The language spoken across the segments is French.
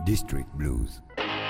District Blues.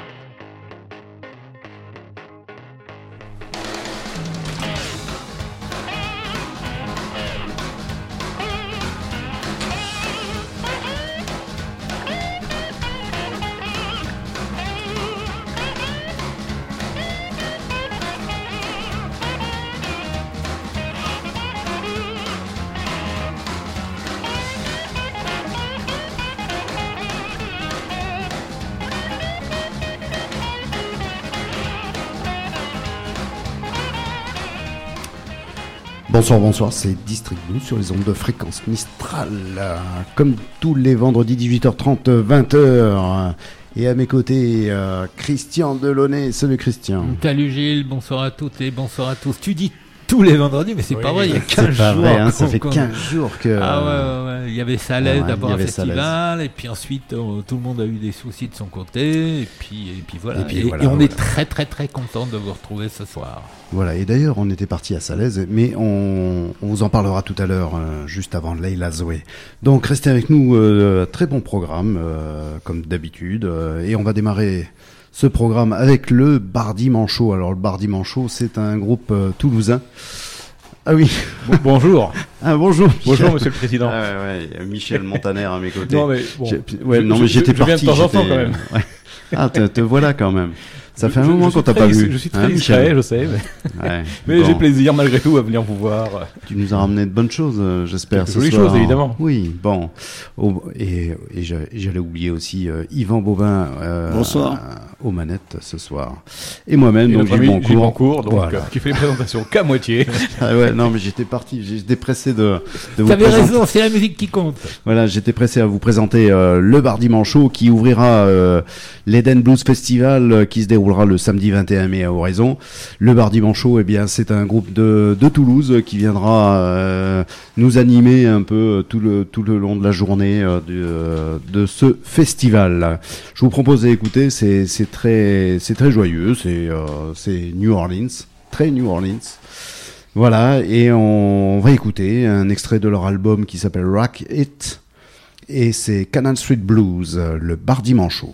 Bonsoir, c'est District Blues sur les ondes de fréquence Mistral, comme tous les vendredis 18h30, 20h. Et à mes côtés, Christian Delaunay. Salut Christian. Salut Gilles, bonsoir à toutes et bonsoir à tous. Tu dis tous les vendredis, mais c'est pas vrai, il y a 15 jours. C'est pas vrai, hein, ça fait 15 jours que... Ah ouais, il y avait Salaise d'abord un festival, et puis ensuite tout le monde a eu des soucis de son côté, et puis voilà. Et on est très très très content de vous retrouver ce soir. Voilà, et d'ailleurs on était parti à Salaise, mais on vous en parlera tout à l'heure, juste avant Leila Zoé. Donc restez avec nous, très bon programme, comme d'habitude, et on va démarrer ce programme avec le Bardi Manchot. Alors le Bardi Manchot, c'est un groupe toulousain. Ah oui. Bonjour. Ah bonjour. Bonjour Monsieur le Président. Ah ouais, Michel Montaner à mes côtés. Non mais bon. J'étais parti. Je viens de temps en temps quand même. Ouais. Ah te voilà quand même. Ça fait un moment qu'on t'a pas vu. Je suis très discret, je sais. Mais j'ai plaisir malgré tout à venir vous voir. Tu nous as ramené de bonnes choses, j'espère. De jolies choses, évidemment. Oui, bon. Et j'allais oublier aussi Yvan Bobin. Bonsoir. Aux manettes ce soir. Et moi-même, donc Gilles Boncourt, donc voilà. Qui fait les présentations qu'à moitié. Ah ouais, non mais j'étais pressé de vous présenter. T'avais raison, c'est la musique qui compte. Voilà, j'étais pressé à vous présenter le Bardi Manchot qui ouvrira l'Eden Blues Festival qui se déroulera le samedi 21 mai à Oraison. Le Bardi Manchot, eh bien, c'est un groupe de Toulouse qui viendra nous animer un peu tout le long de la journée de ce festival. Je vous propose d'écouter, c'est très joyeux, c'est New Orleans, très New Orleans. Voilà, et on va écouter un extrait de leur album qui s'appelle Rock It, et c'est Canal Street Blues, le Bardi Manchot.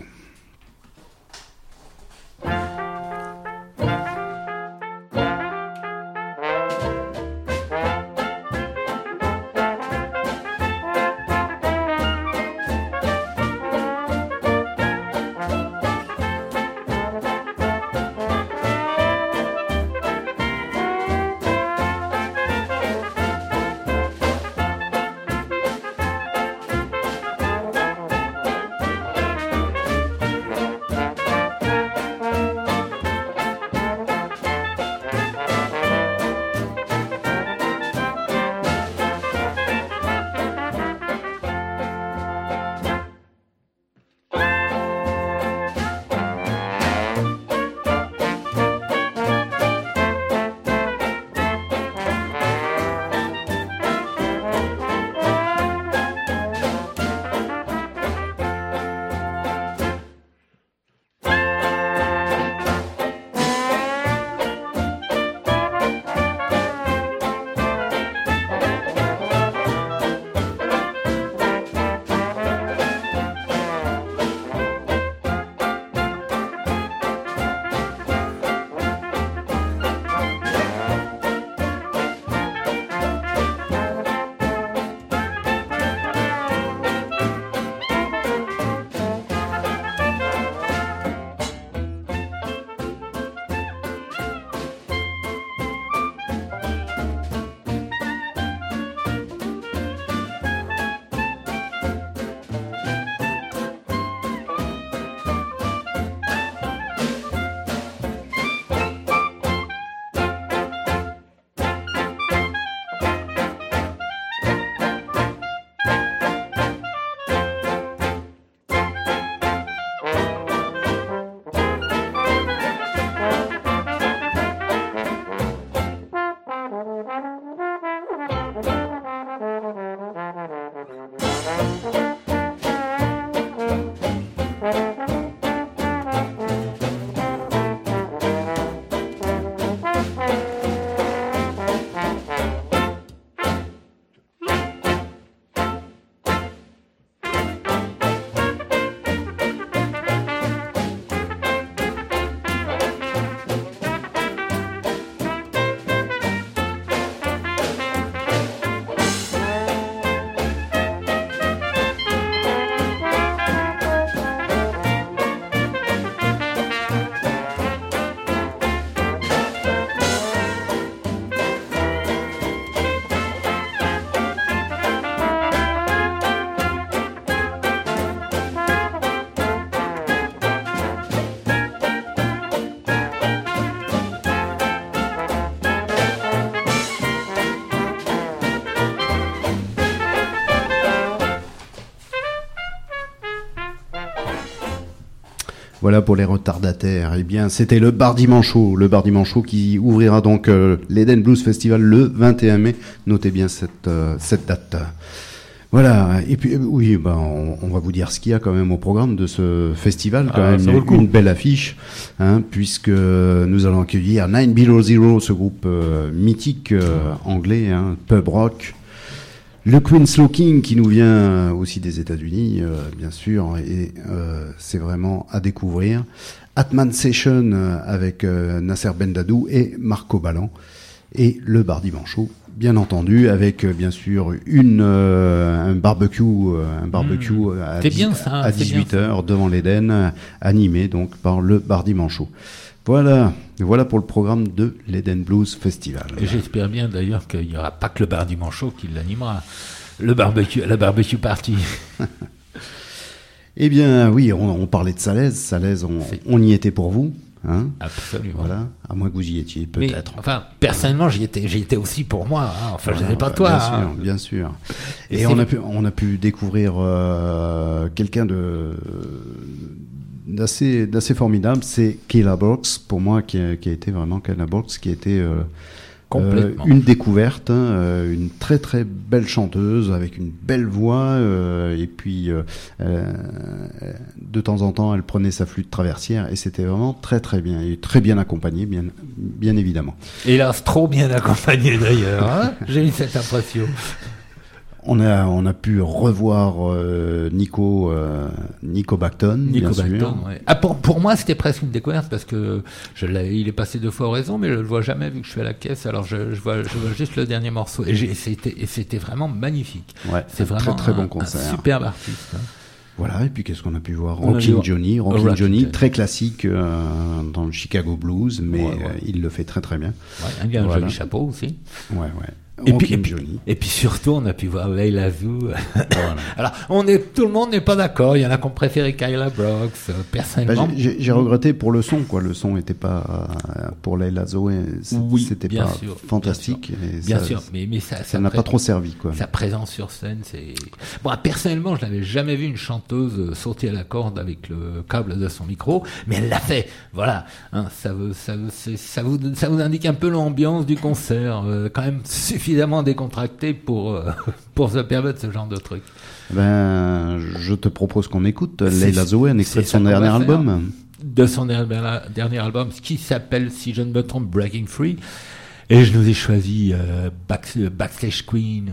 Voilà pour les retardataires. Eh bien, c'était le Bardi Manchot. Le Bardi Manchot qui ouvrira donc l'Eden Blues Festival le 21 mai. Notez bien cette date. Voilà, et puis oui, on va vous dire ce qu'il y a quand même au programme de ce festival, quand même une belle affiche, puisque nous allons accueillir 9 Below Zero, ce groupe mythique anglais, pub rock, le Queen Slow King qui nous vient aussi des États-Unis, bien sûr, et c'est vraiment à découvrir. Atman Session avec Nasser Bendadou et Marco Ballan, et le Bardi Manchot, bien entendu, avec bien sûr un barbecue à 18h devant l'Eden, animé donc par le Bardi Manchot. Voilà pour le programme de l'Eden Blues Festival. Et j'espère bien d'ailleurs qu'il n'y aura pas que le Bardi Manchot qui l'animera, la barbecue party. Eh bien oui, on parlait de Salaise, on y était pour vous. Absolument. Voilà, à moins que vous y étiez, peut-être. Mais, enfin, personnellement, j'y étais aussi pour moi. Enfin, je n'étais pas toi. Bien sûr. Et on a pu découvrir quelqu'un d'assez formidable. C'est Kayla Brooks, pour moi, qui a été vraiment Kayla Brooks, qui a été une découverte, une très très belle chanteuse avec une belle voix, et puis de temps en temps elle prenait sa flûte traversière et c'était vraiment très très bien et très bien accompagnée, bien évidemment. Hélas, trop bien accompagnée d'ailleurs, j'ai eu cette impression. On a pu revoir Nico Bacton, bien sûr. Ouais. Pour moi, c'était presque une découverte parce que il est passé 2 fois au Raison, mais je le vois jamais vu que je suis à la caisse. Alors je vois juste le dernier morceau et c'était vraiment magnifique. Ouais, c'est vraiment très bon concert. Un superbe artiste. Voilà, et puis qu'est-ce qu'on a pu voir? Rockin' Johnny, très classique dans le Chicago Blues, mais il le fait très très bien. Ouais, il a un joli chapeau aussi. Ouais. Et puis surtout, on a pu voir Leila Zou. Voilà. Alors, tout le monde n'est pas d'accord. Il y en a qui ont préféré Kayla Brooks. Personnellement, j'ai regretté pour le son, quoi. Le son n'était pas pour Leila Zou. C'était pas fantastique. Bien sûr, mais ça n'a pas trop servi, quoi. Sa présence sur scène, c'est. Bon, personnellement, je n'avais jamais vu une chanteuse sauter à la corde avec le câble de son micro, mais elle l'a fait. Voilà. Ça vous indique un peu l'ambiance du concert, quand même suffisamment décontracté pour se permettre ce genre de truc. Je te propose qu'on écoute Leila Zou, un extrait de son dernier album. De son dernier album, qui s'appelle, si je ne me trompe, Breaking Free. Et je nous ai choisi Backstage Queen.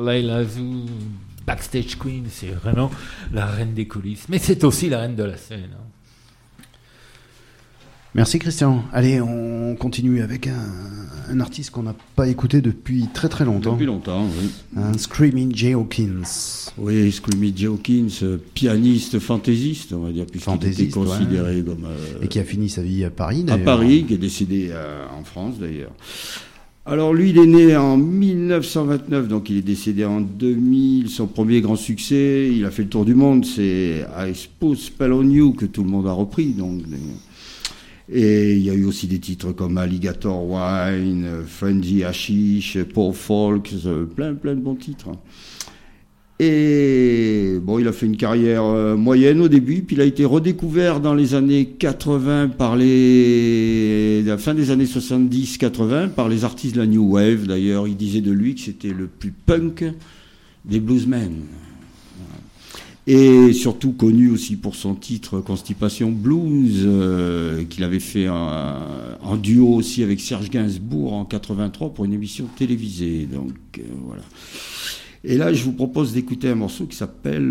Layla Zou, Backstage Queen, c'est vraiment la reine des coulisses. Mais c'est aussi la reine de la scène. Merci Christian. Allez, on continue avec un artiste qu'on n'a pas écouté depuis très très longtemps. Depuis longtemps, oui. Un Screaming Jay Hawkins. Oui, Screaming Jay Hawkins, pianiste fantaisiste, on va dire, puisqu'il était considéré comme... et qui a fini sa vie à Paris, d'ailleurs. À Paris, qui est décédé en France, d'ailleurs. Alors lui, il est né en 1929, donc il est décédé en 2000. Son premier grand succès, il a fait le tour du monde, c'est I Put Spell on You, que tout le monde a repris, donc... Et il y a eu aussi des titres comme Alligator Wine, Frenzy Hashish, Poor Folks, plein de bons titres. Et bon, il a fait une carrière moyenne au début, puis il a été redécouvert dans les années 80 la fin des années 70-80 par les artistes de la New Wave. D'ailleurs, il disait de lui que c'était le plus punk des bluesmen. Et surtout connu aussi pour son titre Constipation Blues, qu'il avait fait en duo aussi avec Serge Gainsbourg en 83 pour une émission télévisée. Donc voilà. Et là, je vous propose d'écouter un morceau qui s'appelle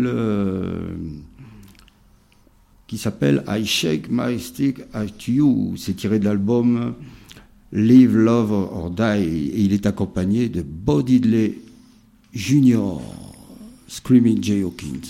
I Shake My Stick at You. C'est tiré de l'album Live, Love or Die. Et il est accompagné de Bo Diddley Jr., Screaming Jay Hawkins.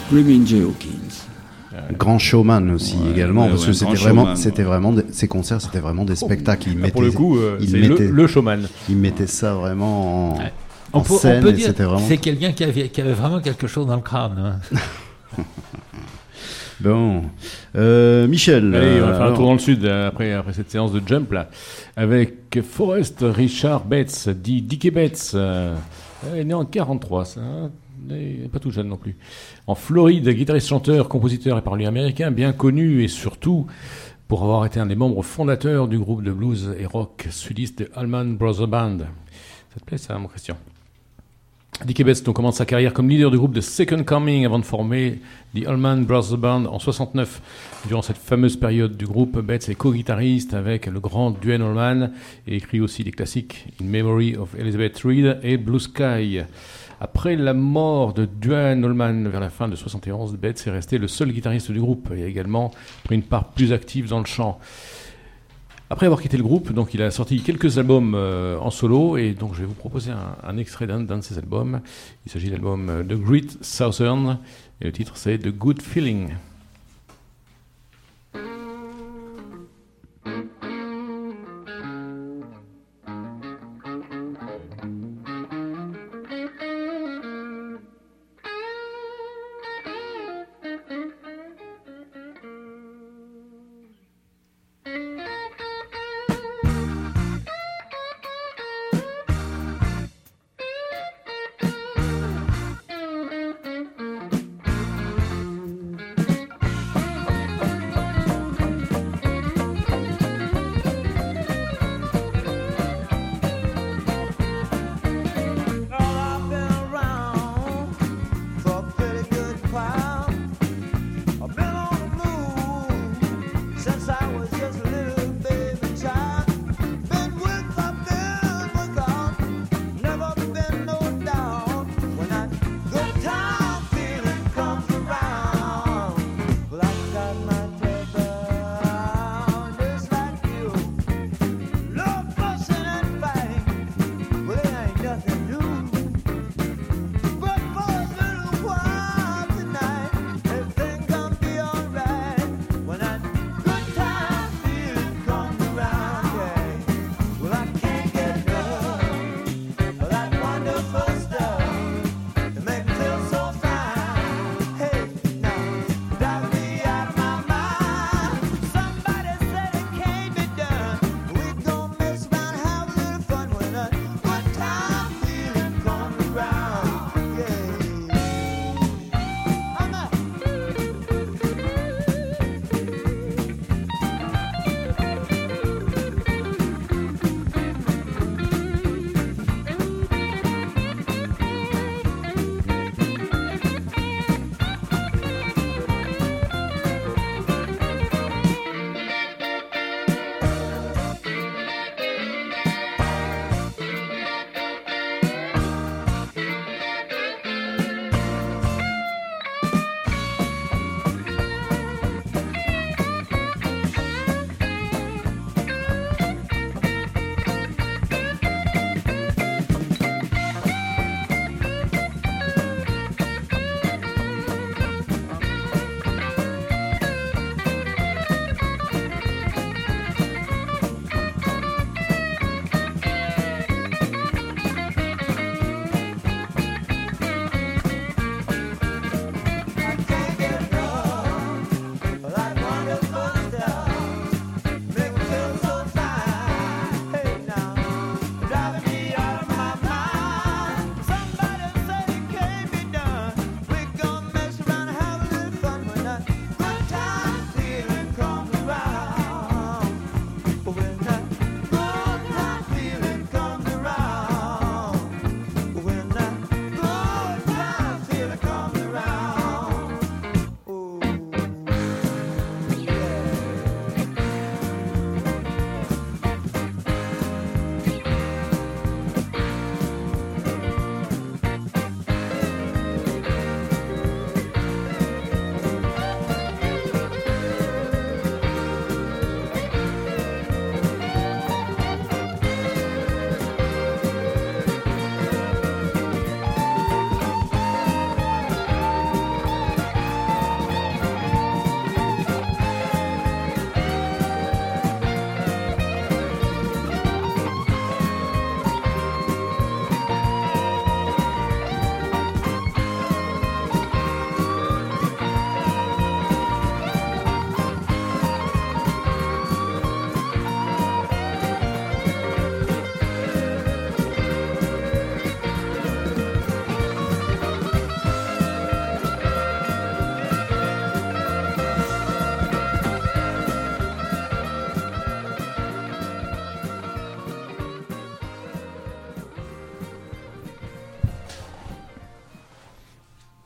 Screaming Jay Hawkins. Grand showman aussi également, parce que c'était vraiment ces concerts, c'était vraiment des spectacles. Il mettait, pour le coup, c'est le showman. Il mettait ça vraiment en scène. On peut dire c'était vraiment... c'est quelqu'un qui avait vraiment quelque chose dans le crâne. Hein. Bon, Michel. Allez, on va faire un tour dans le sud après cette séance de jump là, avec Forrest Richard Betts, dit Dickie Betts. Il est né en 43, ça. Pas tout jeune non plus. En Floride, guitariste, chanteur, compositeur et parolier américain, bien connu et surtout pour avoir été un des membres fondateurs du groupe de blues et rock sudiste de Allman Brothers Band. Ça te plaît ça, mon Christian? Dickie Betts commence sa carrière comme leader du groupe de Second Coming avant de former The Allman Brothers Band en 69. Durant cette fameuse période du groupe, Betts est co-guitariste avec le grand Duane Allman et écrit aussi des classiques In Memory of Elizabeth Reed et Blue Sky. Après la mort de Duane Allman vers la fin de 71, Betts est resté le seul guitariste du groupe et a également pris une part plus active dans le chant. Après avoir quitté le groupe, donc il a sorti quelques albums en solo et donc je vais vous proposer un extrait d'un de ces albums. Il s'agit de l'album The Great Southern et le titre c'est The Good Feeling.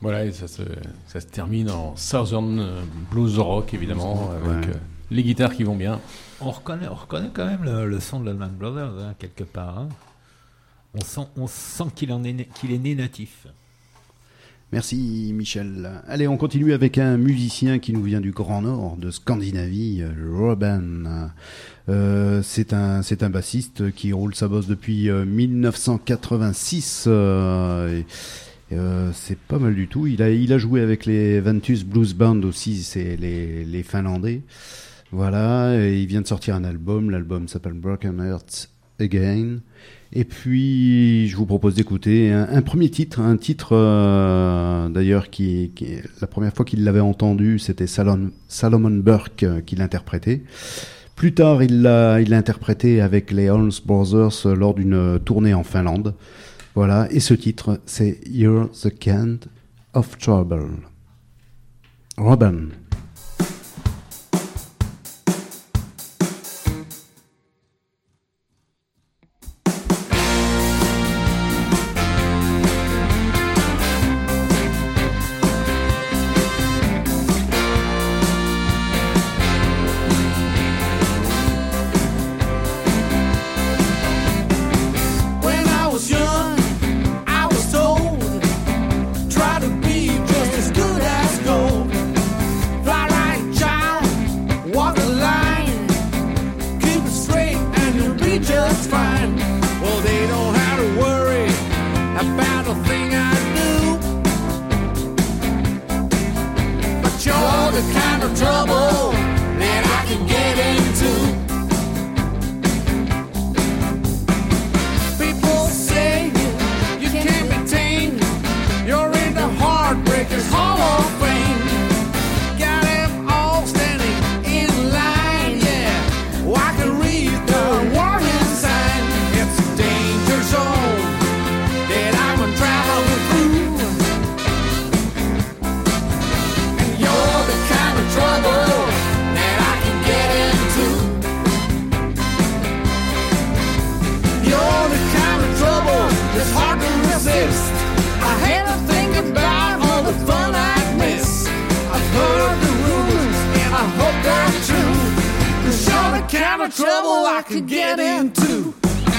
Voilà, et ça se termine en Southern Blues Rock, évidemment, avec les guitares qui vont bien. On reconnaît quand même le son de l'Allman Brothers, hein, quelque part. Hein. On sent qu'il est né natif. Merci Michel. Allez, on continue avec un musicien qui nous vient du Grand Nord, de Scandinavie, Robban. C'est un bassiste qui roule sa bosse depuis 1986. C'est pas mal du tout. Il a joué avec les Ventus Blues Band aussi, c'est les Finlandais. Voilà, et il vient de sortir un album. L'album s'appelle Broken Heart Again. Et puis, je vous propose d'écouter un premier titre, d'ailleurs qui la première fois qu'il l'avait entendu, c'était Salomon Burke qui l'interprétait. Plus tard, il l'a interprété avec les Holmes Brothers lors d'une tournée en Finlande. Voilà, et ce titre, c'est You're the Kind of Trouble. Robban. Trouble I could get into.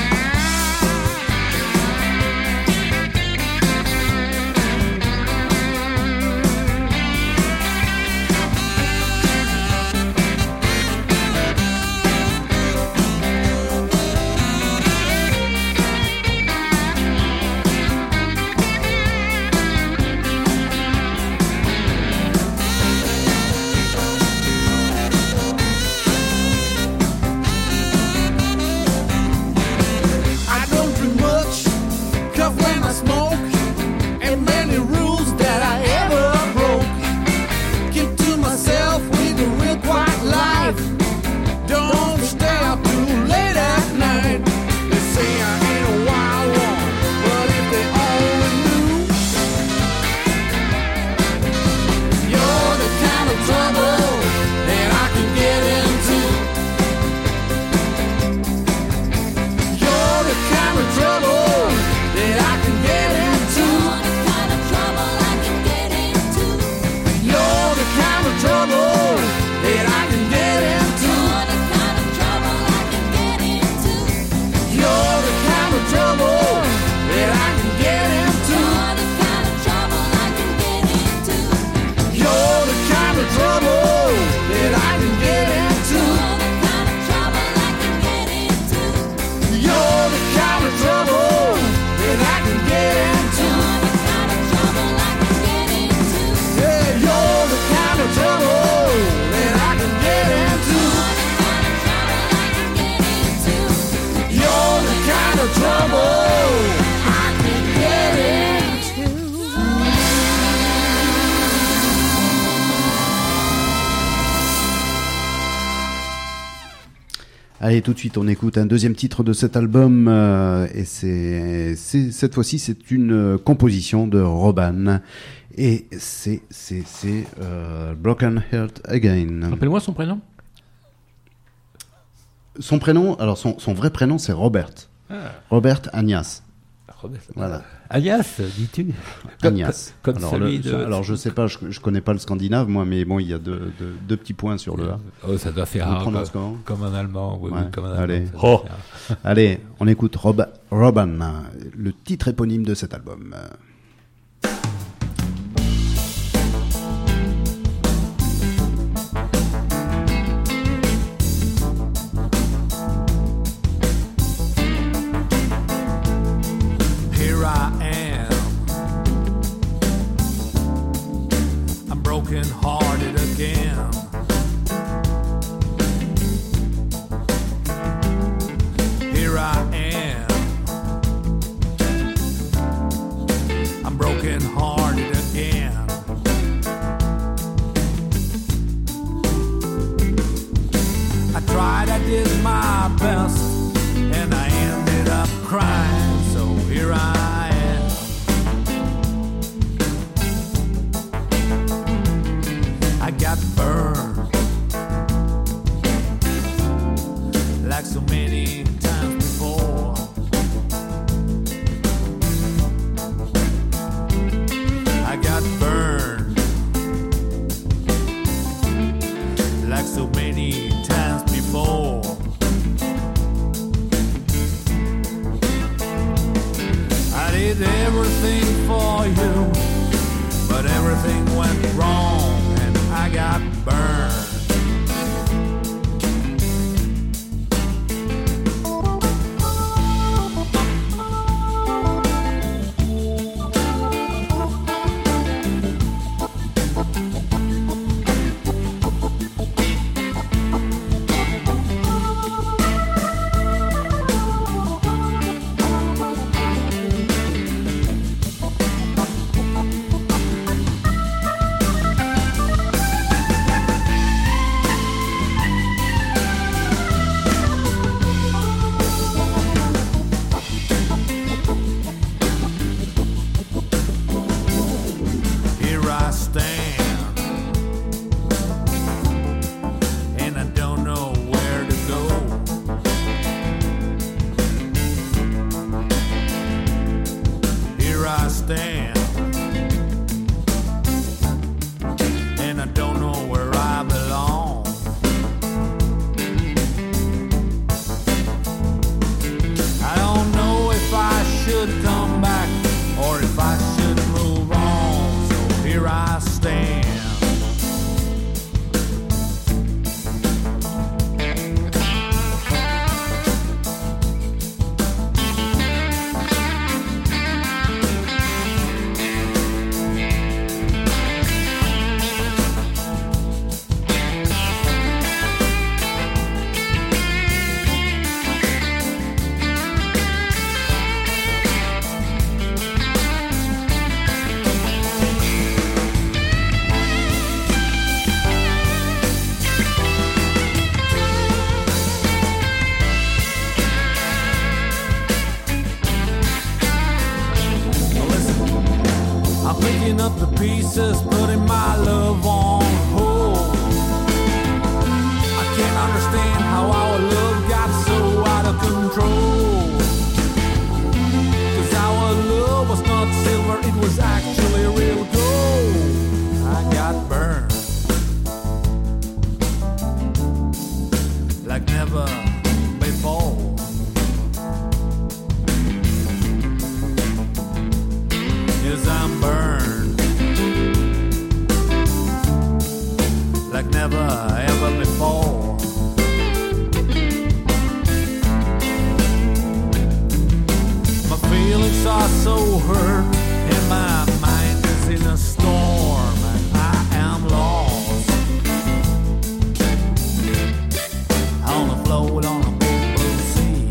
Allez, tout de suite, on écoute un deuxième titre de cet album, et cette fois-ci, c'est une composition de Robban, et c'est Broken Heart Again. Rappelle-moi son prénom. Son prénom, alors son vrai prénom, c'est Robert. Robert Agnas. Voilà. Agnès, dis-tu. Agnès. Comme Alors, celui de... alors je sais pas, je connais pas le scandinave moi, mais bon, il y a deux petits points sur le A. Oh, ça doit faire On prononce comment ? comme un allemand. Oui, Ouais, oui, comme un allemand. allez. ça doit faire. Allez, on écoute Robin, le titre éponyme de cet album. Here I am. I'm broken hearted again. Here I am. I'm broken hearted again. I tried, I did my best, and I ended up crying. So here I am. I got burned like so many times before. I got burned like so many times before. I did everything for you, but everything went wrong and I got burned. Here I stand, and I don't know where to go. Here I stand, and I don't know where I belong. I don't know if I should come back or if I should move on. So here I stand. I'm picking up the pieces, putting my love on hold. I can't understand how our love got so out of control. 'Cause our love was not silver, it was actually real gold. I got burned like never before. Yes, I'm burned like never ever before. My feelings are so hurt and my mind is in a storm and I am lost on a float on a big blue sea.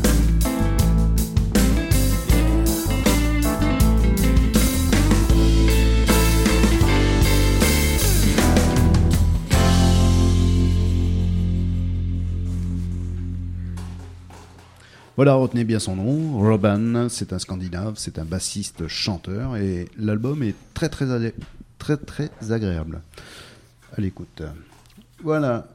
Voilà, retenez bien son nom. Robin, c'est un Scandinave, c'est un bassiste chanteur et l'album est très agréable à l'écoute. Voilà,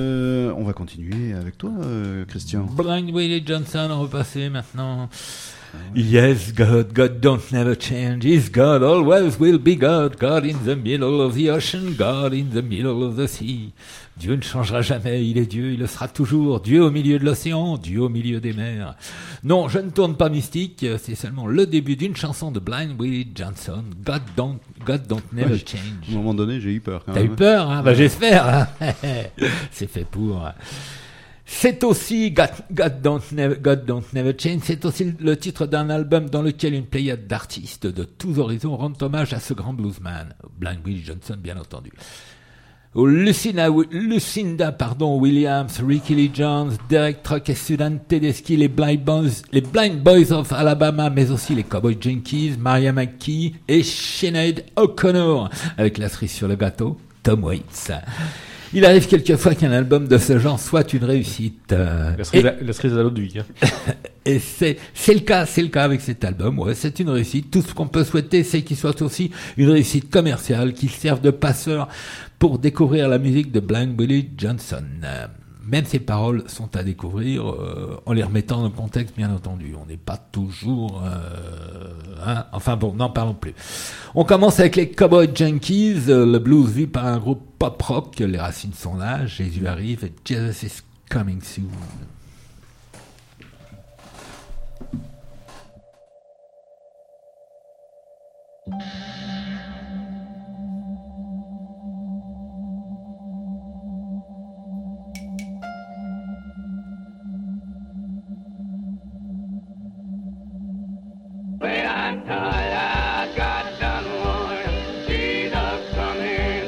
on va continuer avec toi, Christian. Blind Willie Johnson, on va passer maintenant Yes, God don't never change. He's God, always will be God. God in the middle of the ocean, God in the middle of the sea. Dieu ne changera jamais, il est Dieu, il le sera toujours. Dieu au milieu de l'océan, Dieu au milieu des mers. Non, je ne tourne pas mystique, c'est seulement le début d'une chanson de Blind Willie Johnson. God don't never change. À un moment donné, j'ai eu peur quand T'as même. eu peur, hein? Bah, j'espère. Hein. C'est fait pour. C'est aussi God don't never change. C'est aussi le titre d'un album dans lequel une pléiade d'artistes de tous horizons rendent hommage à ce grand bluesman, Blind Willie Johnson, bien entendu. Lucinda Williams, Ricky Lee Jones, Derek Truck et Sudan Tedeschi, les Blind Boys of Alabama, mais aussi les Cowboy Junkies, Mariah McKee et Sinead O'Connor, avec la cerise sur le gâteau, Tom Waits. Il arrive quelquefois qu'un album de ce genre soit une réussite. La cerise à l'eau de vie. Hein. Et c'est le cas avec cet album. Ouais, c'est une réussite. Tout ce qu'on peut souhaiter, c'est qu'il soit aussi une réussite commerciale, qu'il serve de passeur pour découvrir la musique de Blind Willie Johnson. Même ses paroles sont à découvrir en les remettant dans le contexte, bien entendu. On n'est pas toujours... Enfin bon, n'en parlons plus. On commence avec les Cowboy Junkies, le blues vu par un groupe pop-rock. Les racines sont là, Jésus arrive et Jesus is coming soon. Wait until I got done warning, Jesus coming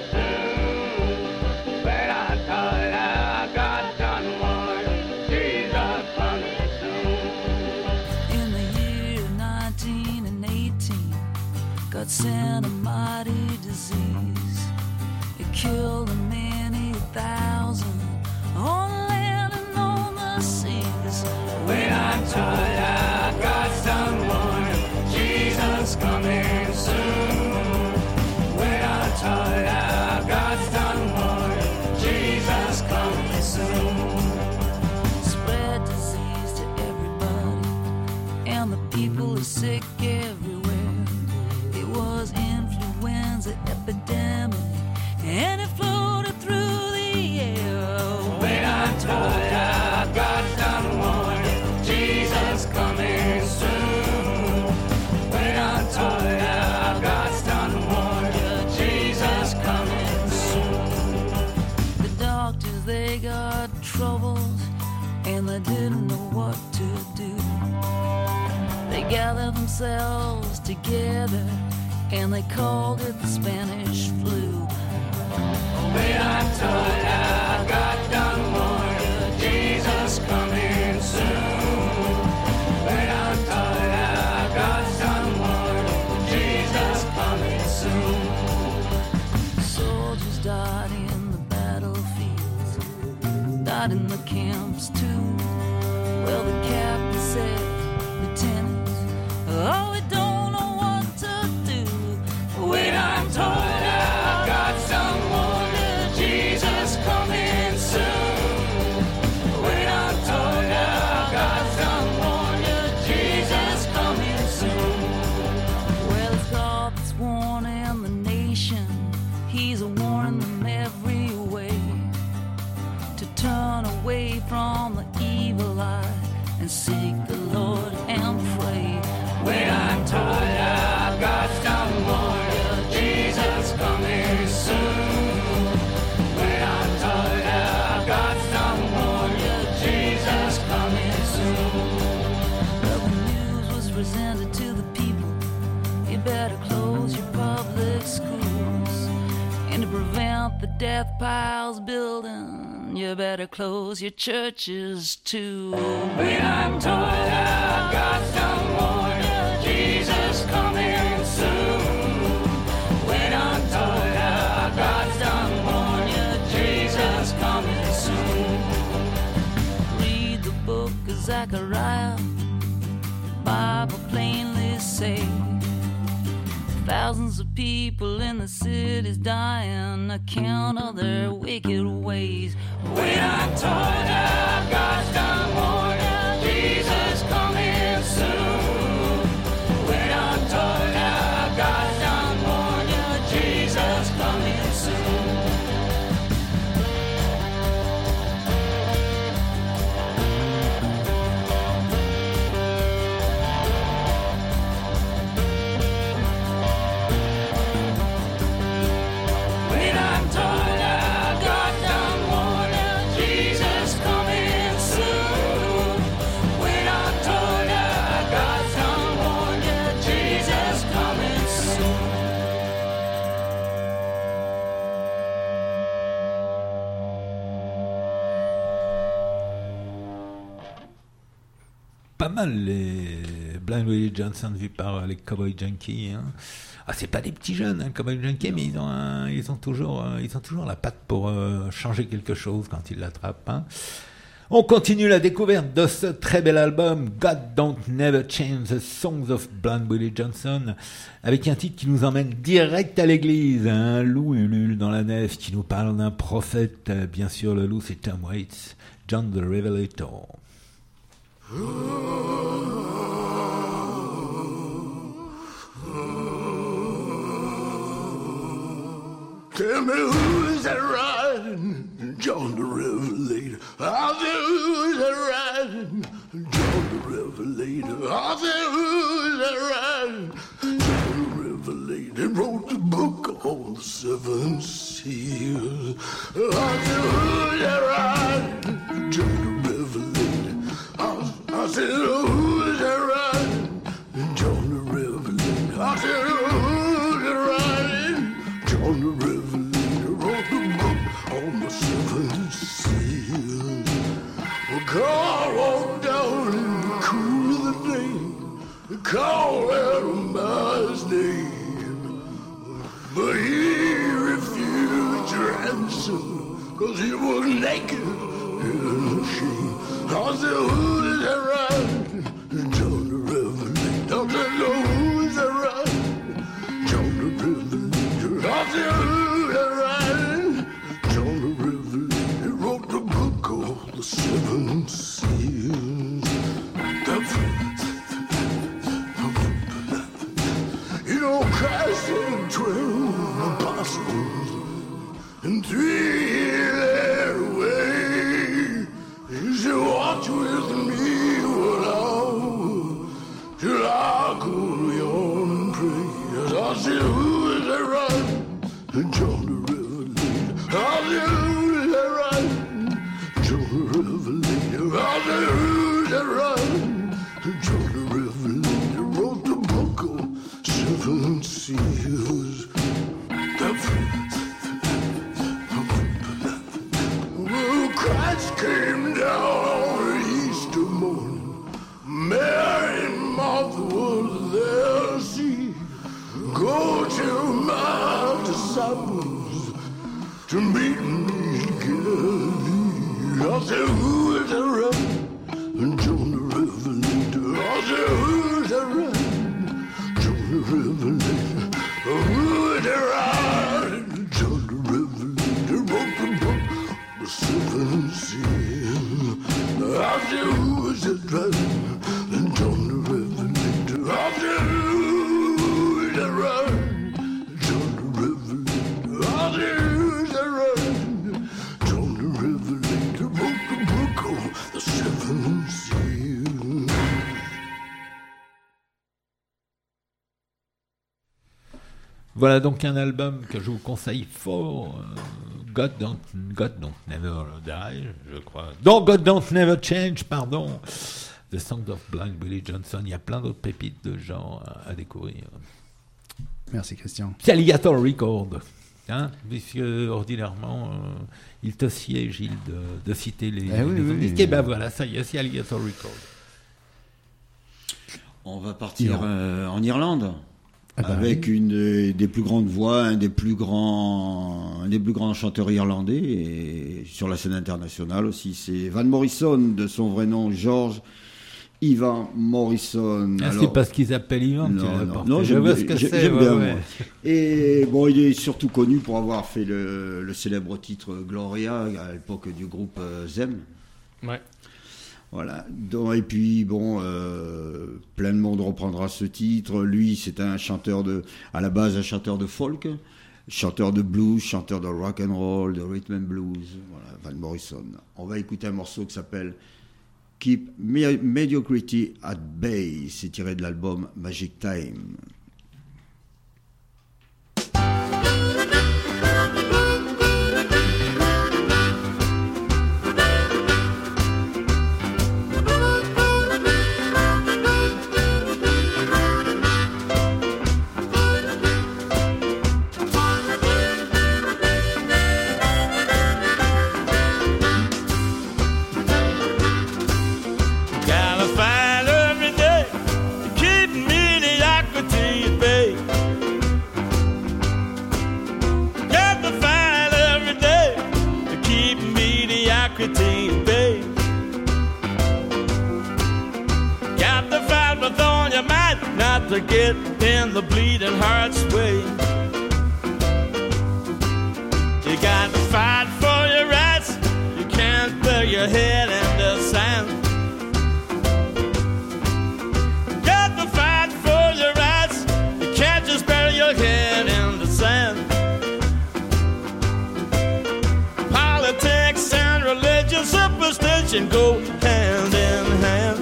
soon. Wait until I got done warning, Jesus coming soon. In the year 1918, God sent a mighty disease. It killed many thousand on land and on the seas. Wait until I got done warning, Jesus coming soon. Wait until I got done warning, Jesus coming soon. Spread disease to everybody, and the people are sick everywhere. It was influenza epidemic, and it floated through the air. Wait until I got done warning, Jesus coming soon. Wait until I got done warning, Jesus coming soon. The doctors, they got troubles, and they didn't know what to do. They gathered themselves together, and they called it the Spanish flu. Wait until I got done warning, Jesus coming soon. Wait until I got done warning, Jesus coming soon. Soldiers died in the battlefields, died in the camps too. Well, the captain said, Lieutenant, oh, we don't know what to do. Wait until I got some warning, Jesus coming soon. Wait until I got some warning, Jesus coming soon. Well, it's God that's warning the nation. He's warning them every way to turn away from the evil eye and seek the Lord and pray. Wait until I got some warning, Jesus coming soon. Wait until I got some warning, Jesus coming soon. Well, the news was presented to the people. You better close your public schools. And to prevent the death piles building, you better close your churches too. Wait until I got some warning, Jesus coming soon. Wait until I got some warning, Jesus coming soon. Read the book of Zechariah. The Bible plainly say thousands of people in the cities dying account of their wicked ways. Wait until I got some warning, Jesus coming soon. pas mal les Blind Willie Johnson vus par les Cowboy Junkies. Hein. Ah, c'est pas des petits jeunes, hein, Cowboy Junkies, mais ils ont toujours la patte pour changer quelque chose quand ils l'attrapent. Hein. On continue la découverte de ce très bel album God Don't Never Change the Songs of Blind Willie Johnson, avec un titre qui nous emmène direct à l'église, un loup ulule dans la nef qui nous parle d'un prophète. Bien sûr, le loup c'est Tom Waits, John the Revelator. Tell me who's that riding? John the Revelator. I say who's that riding? John the Revelator. I say who's that riding? John the Revelator wrote the book on the seven seals. I say who's that riding? John the Revelator. I said who's that riding? John the Revelator. I said who's that riding? John the Revelator wrote the book on the seven seals. Well, God walked down in the cool of the day, called out my name, but he refused to answer, 'cause he was naked and ashamed. I said, who's that riding? John the Revelator. I said, no, who's that riding? John the Revelator. I said, who's that riding? John the Revelator wrote the book of the seven seals. You know, Christ and 12 apostles and 3 led away. He said, watch with me one hour till I go on and pray. Yes, I said, who is that riding? John the Revelator. I said, who is that riding? John the Revelator. I said, who is that riding? John the Revelator wrote the book of seven seals. Well, Christ came down on Easter morning. Mary and Martha was there to see. Go tell my disciples to meet me in Galilee. I said, who is that riding? John the Revelator. I said, who is that riding? John the Revelator. Who is that riding? John the Revelator wrote the book, the seven seals. I said, who is that riding? John the Revelator. I said, who is that riding? John the Revelator. I said, who is that riding? John the Revelator wrote the book of the seven seals. Voilà donc un album que je vous conseille fort. God Don't Never Die, je crois. Non, God Don't Never Change, pardon. The Songs of Blind Willie Johnson. Il y a plein d'autres pépites de gens à découvrir. Merci Christian. C'est Alligator Record. Hein, puisque ordinairement, il te sied, Gilles, de citer les disques. Et ben voilà, ça y est, c'est Alligator Record. On va partir en Irlande. Avec une des plus grandes voix, un des plus grands chanteurs irlandais, et sur la scène internationale aussi, c'est Van Morrison, de son vrai nom George Ivan Morrison. Ah, c'est parce qu'ils appellent Ivan, non, je vois ce que c'est. J'aime bien, moi. Et bon, il est surtout connu pour avoir fait le célèbre titre Gloria à l'époque du groupe Them. Ouais. Voilà. Et puis bon, plein de monde reprendra ce titre. Lui, c'est à la base un chanteur de folk, chanteur de blues, chanteur de rock and roll, de rhythm and blues. Voilà, Van Morrison. On va écouter un morceau qui s'appelle Keep Mediocrity at Bay. C'est tiré de l'album Magic Time. Gotta find a got to get in the bleeding heart's way. You got to fight for your rights. You can't bury your head in the sand. Got to fight for your rights. You can't just bury your head in the sand. Politics and religion, superstition go hand in hand.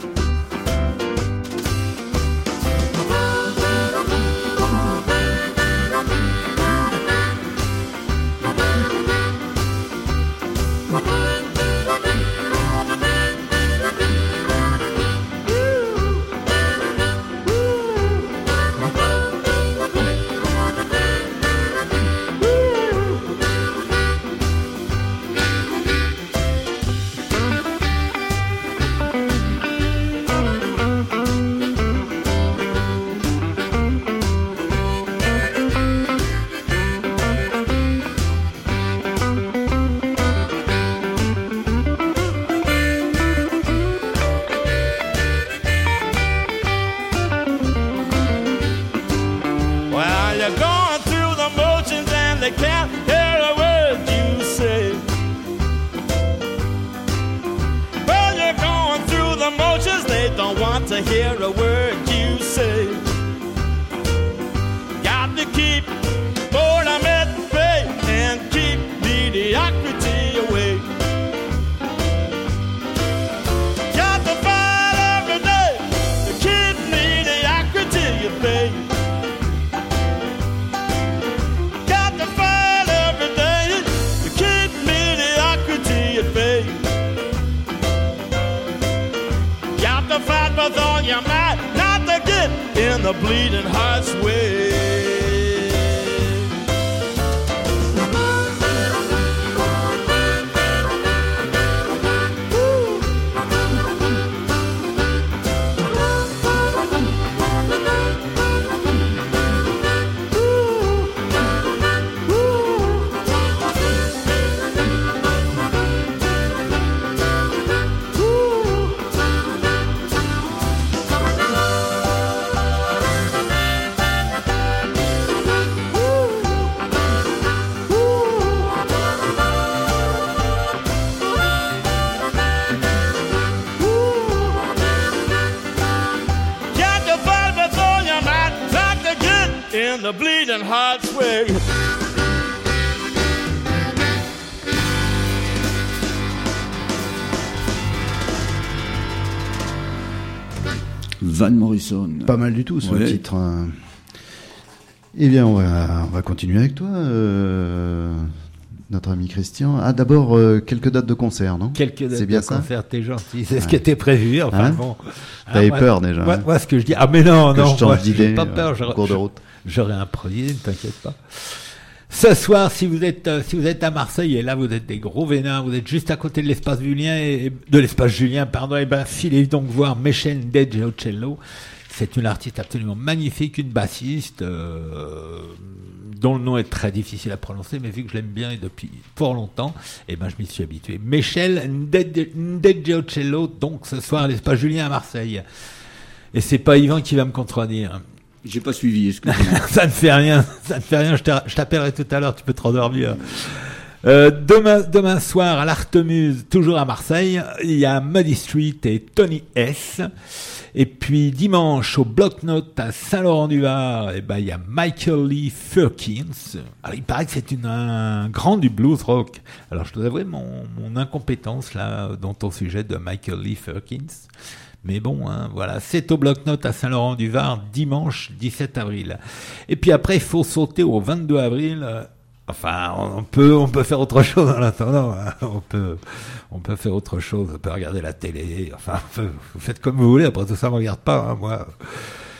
To hear a word you say, got to keep boredom at bay and keep mediocrity away. Got to fight every day to keep mediocrity at bay. Got to fight every day to keep mediocrity at bay. Got to fight with all your might, not to get in the bleeding heart's way. The bleeding heart's way. Van Morrison. Pas mal du tout ce Ouais. titre. Eh bien, on va continuer avec toi, notre ami Christian. Ah, d'abord, quelques dates de concert, non? Quelques dates C'est bien de ça concert, t'es gentil. C'est ce qui était prévu. Enfin Hein bon. T'avais moi- peur déjà. Moi, hein, moi, ce que je dis. Ah, mais non, que non. je change Moi, d'idée j'ai pas peur. en cours de route. J'aurais improvisé, ne t'inquiète pas. Ce soir, si vous êtes à Marseille, et là vous êtes des gros vénins, vous êtes juste à côté de l'espace Julien, et ben filez donc voir Michelle Deggiocello. C'est une artiste absolument magnifique, une bassiste, dont le nom est très difficile à prononcer, mais vu que je l'aime bien et depuis fort longtemps, et ben je m'y suis habitué. Michelle Deggiocello, donc ce soir à l'espace Julien à Marseille. Et c'est pas Yvan qui va me contredire. J'ai pas suivi, excusez-moi. Ça ne fait rien, je t'appellerai tout à l'heure, tu peux te rendormir. Demain soir à l'Artemuse, toujours à Marseille, il y a Muddy Street et Tony S. Et puis dimanche au Bloc-Notes à Saint-Laurent-du-Var, et ben il y a Michael Lee Firkins. Alors il paraît que c'est un grand du blues rock. Alors je dois avouer mon incompétence là dans ton sujet de Michael Lee Firkins. Mais bon, hein, voilà, c'est au Bloc-Notes à Saint-Laurent-du-Var, dimanche 17 avril. Et puis après, il faut sauter au 22 avril. Enfin, on peut faire autre chose en attendant. Hein. On peut faire autre chose. On peut regarder la télé. Enfin, vous faites comme vous voulez. Après tout ça, me regarde pas. Hein, moi,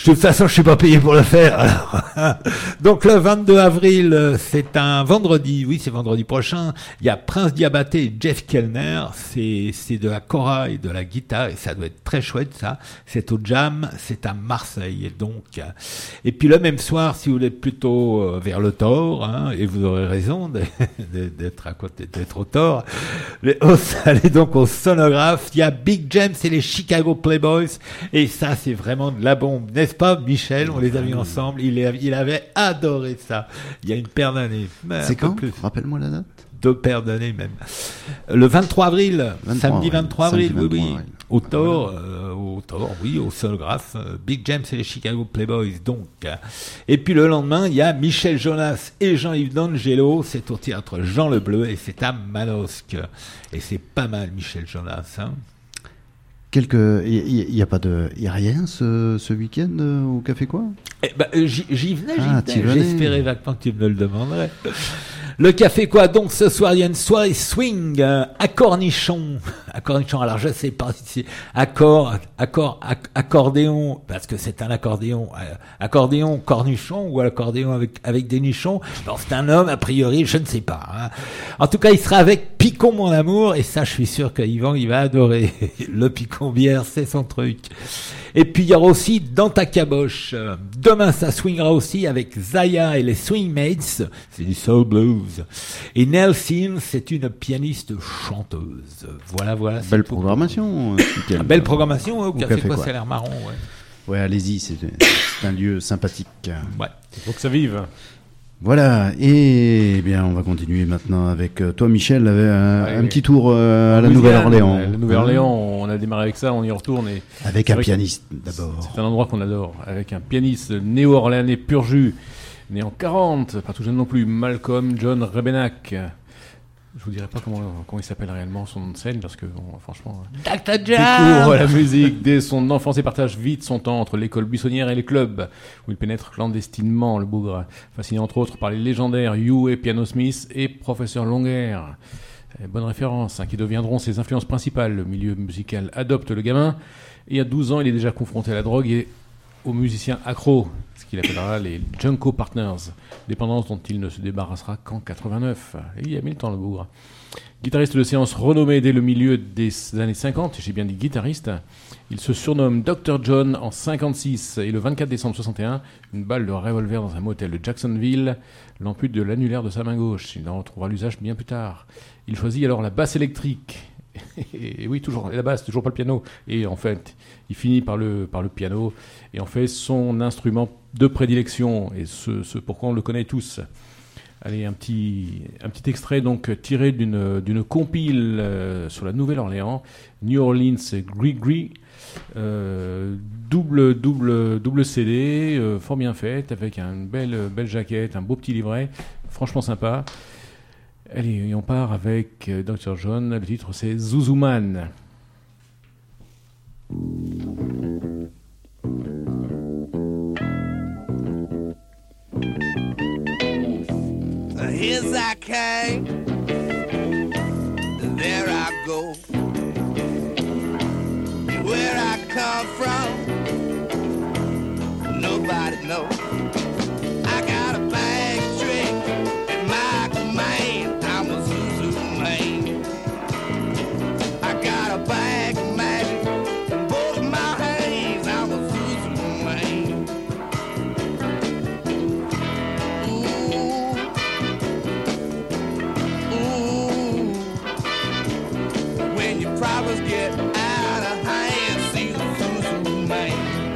De toute façon, je suis pas payé pour le faire. Alors. Donc le 22 avril, c'est un vendredi. Oui, c'est vendredi prochain. Il y a Prince Diabaté et Jeff Kellner. C'est de la kora et de la guitare et ça doit être très chouette ça. C'est au Jam, c'est à Marseille. Et donc, et puis le même soir, si vous êtes plutôt vers le Thor, hein, et vous aurez raison d'être à côté, d'être au Thor. Allez donc au Sonographe. Il y a Big James et les Chicago Playboys et ça, c'est vraiment de la bombe. N'est-ce pas, Michel? On les a vus ensemble. Il avait adoré ça. Il y a une paire d'années. C'est quand? Rappelle-moi la date. 2 paires d'années même. Le 23 avril. Samedi 23 avril. Oui, oui. Au Thor, oui, au Sonographe. Big James et les Chicago Playboys, donc. Et puis le lendemain, il y a Michel Jonas et Jean-Yves D'Angelo. C'est au théâtre Jean Le Bleu et c'est à Manosque. Et c'est pas mal, Michel Jonas, hein. Il y a rien ce week-end au Café quoi? J'y venais. J'espérais vaguement que tu me le demanderais. Le Café quoi? Donc ce soir, il y a une soirée swing à Cornichon. Alors je sais pas si c'est accordéon, parce que c'est un accordéon cornichon ou accordéon avec des nichons. Non, c'est un homme, a priori, je ne sais pas. Hein. En tout cas, il sera avec Picon mon amour, et ça, je suis sûr que Yvan, il va adorer. Le Picon bière, c'est son truc. Et puis il y aura aussi Dans ta caboche. Demain, ça swingera aussi avec Zaya et les Swingmates. C'est du soul blues. Et Nell Sims, c'est une pianiste chanteuse. Voilà. Belle programmation. Belle programmation, au Café quoi, ça a l'air marrant. Ouais, allez-y, c'est un lieu sympathique. Ouais. Il faut que ça vive. Voilà, et bien on va continuer maintenant avec toi, Michel, un petit tour à la Nouvelle-Orléans. La Nouvelle-Orléans, on a démarré avec ça, on y retourne. Avec un pianiste d'abord. C'est un endroit qu'on adore, avec un pianiste néo-orléanais pur jus, né en 40, pas tout jeune non plus, Malcolm John Rebennack. Je vous dirai pas comment il s'appelle réellement, son nom de scène, parce que franchement, Dr. Jam découvre la musique dès son enfance et partage vite son temps entre l'école buissonnière et les clubs, où il pénètre clandestinement le bougre, fasciné entre autres par les légendaires Hugh et Piano Smith et Professeur Longer. Bonne référence, qui deviendront ses influences principales. Le milieu musical adopte le gamin, et à 12 ans, il est déjà confronté à la drogue et aux musiciens accros, ce qu'il appellera les Junko Partners, dépendance dont il ne se débarrassera qu'en 89. Et il a mis le temps, le bougre. Guitariste de séance renommé dès le milieu des années 50, j'ai bien dit guitariste, il se surnomme Dr. John en 56, et le 24 décembre 61, une balle de revolver dans un motel de Jacksonville l'ampute de l'annulaire de sa main gauche. Il en retrouvera l'usage bien plus tard. Il choisit alors la basse électrique. Et oui, toujours la basse, toujours pas le piano. Et en fait, il finit par le piano et en fait son instrument de prédilection. Et ce pourquoi on le connaît tous. Allez, un petit extrait donc tiré d'une compile sur la Nouvelle-Orléans, New Orleans Gree, double CD, fort bien faite, avec une belle jaquette, un beau petit livret, franchement sympa. Allez, et on part avec Dr. John. Le titre, c'est Zuzuman. Here's I came, there I go. Where I come from, nobody knows. I got a bag trick in my command. I'm a Zuzu man. I got a bag of magic in both of my hands. I'm a Zuzu man. Ooh, ooh. When your problems get out of hand, see the Zuzu man.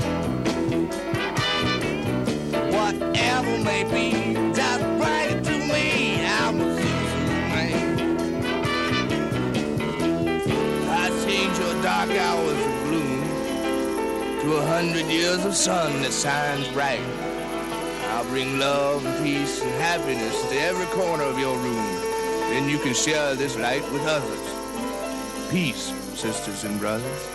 Whatever may be, just bring it to me. I'm a Zuzu man. I change your dark hours of gloom to 100 years of sun that shines bright. I'll bring love and peace and happiness to every corner of your room. Then you can share this light with others. Peace, sisters and brothers.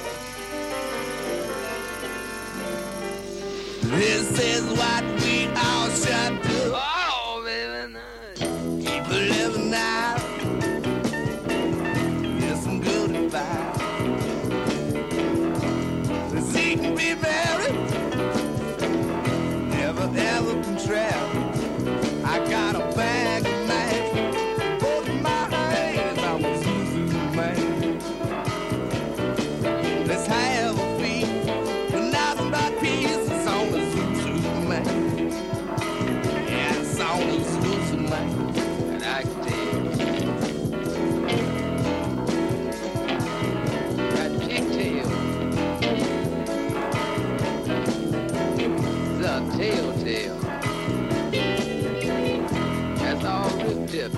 This is what we all should do. Oh, baby, keep living now. Get some good advice. 'Cause he can be married telltale. That's all Rip Tip.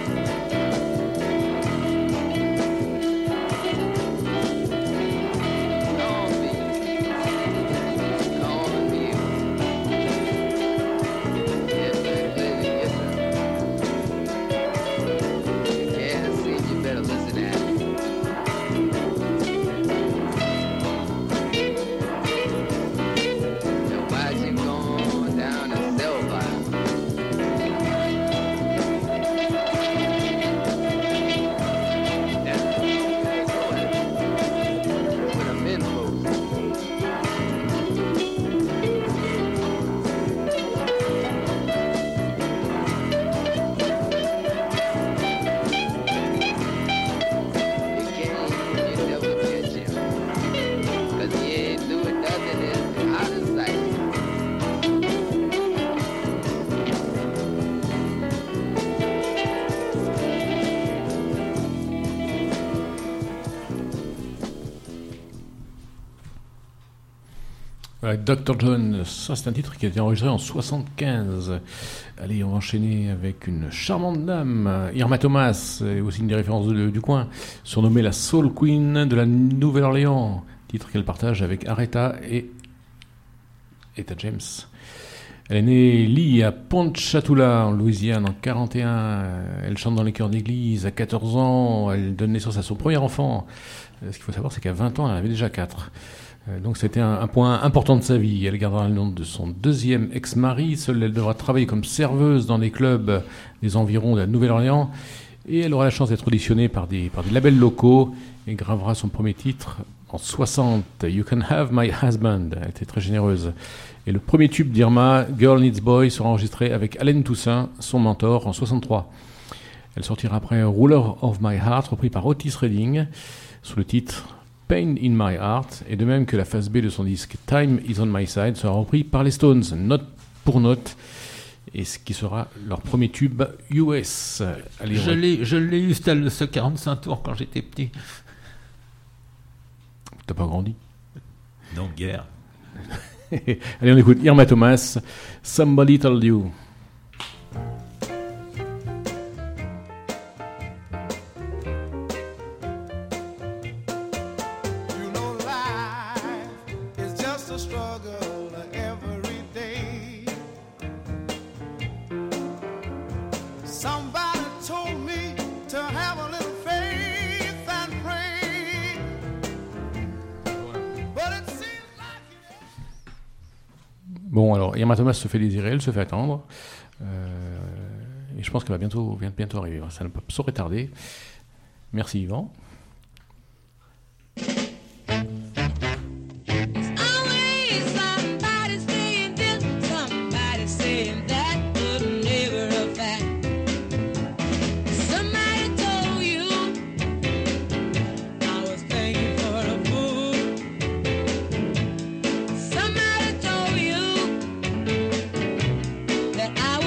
Dr. John, ça c'est un titre qui a été enregistré en 75. Allez, on va enchaîner avec une charmante dame, Irma Thomas, et aussi une des références du coin, surnommée la Soul Queen de la Nouvelle-Orléans, titre qu'elle partage avec Aretha et Etta James. Elle est née Lee à Ponchatoula, en Louisiane, en 41. Elle chante dans les chœurs d'église. À 14 ans, elle donne naissance à son premier enfant. Ce qu'il faut savoir, c'est qu'à 20 ans, elle en avait déjà 4. Donc c'était un point important de sa vie. Elle gardera le nom de son deuxième ex-mari. Seule elle devra travailler comme serveuse dans les clubs des environs de la Nouvelle-Orléans. Et elle aura la chance d'être auditionnée par des labels locaux et gravera son premier titre en 60. You Can Have My Husband. Elle était très généreuse. Et le premier tube d'Irma, Girl Needs Boy, sera enregistré avec Allen Toussaint, son mentor, en 63. Elle sortira après Ruler of My Heart, repris par Otis Redding, sous le titre Pain in My Heart, et de même que la phase B de son disque Time Is On My Side sera repris par les Stones, note pour note, et ce qui sera leur premier tube US. Allez, je l'ai eu ce 45 tours quand j'étais petit. T'as pas grandi? Non, guère. Allez, on écoute Irma Thomas, Somebody Told You. Bon, alors, Irma Thomas se fait désirer, elle se fait attendre. Et je pense qu'elle va bientôt arriver. Ça ne peut saurait tarder. Merci, Yvan.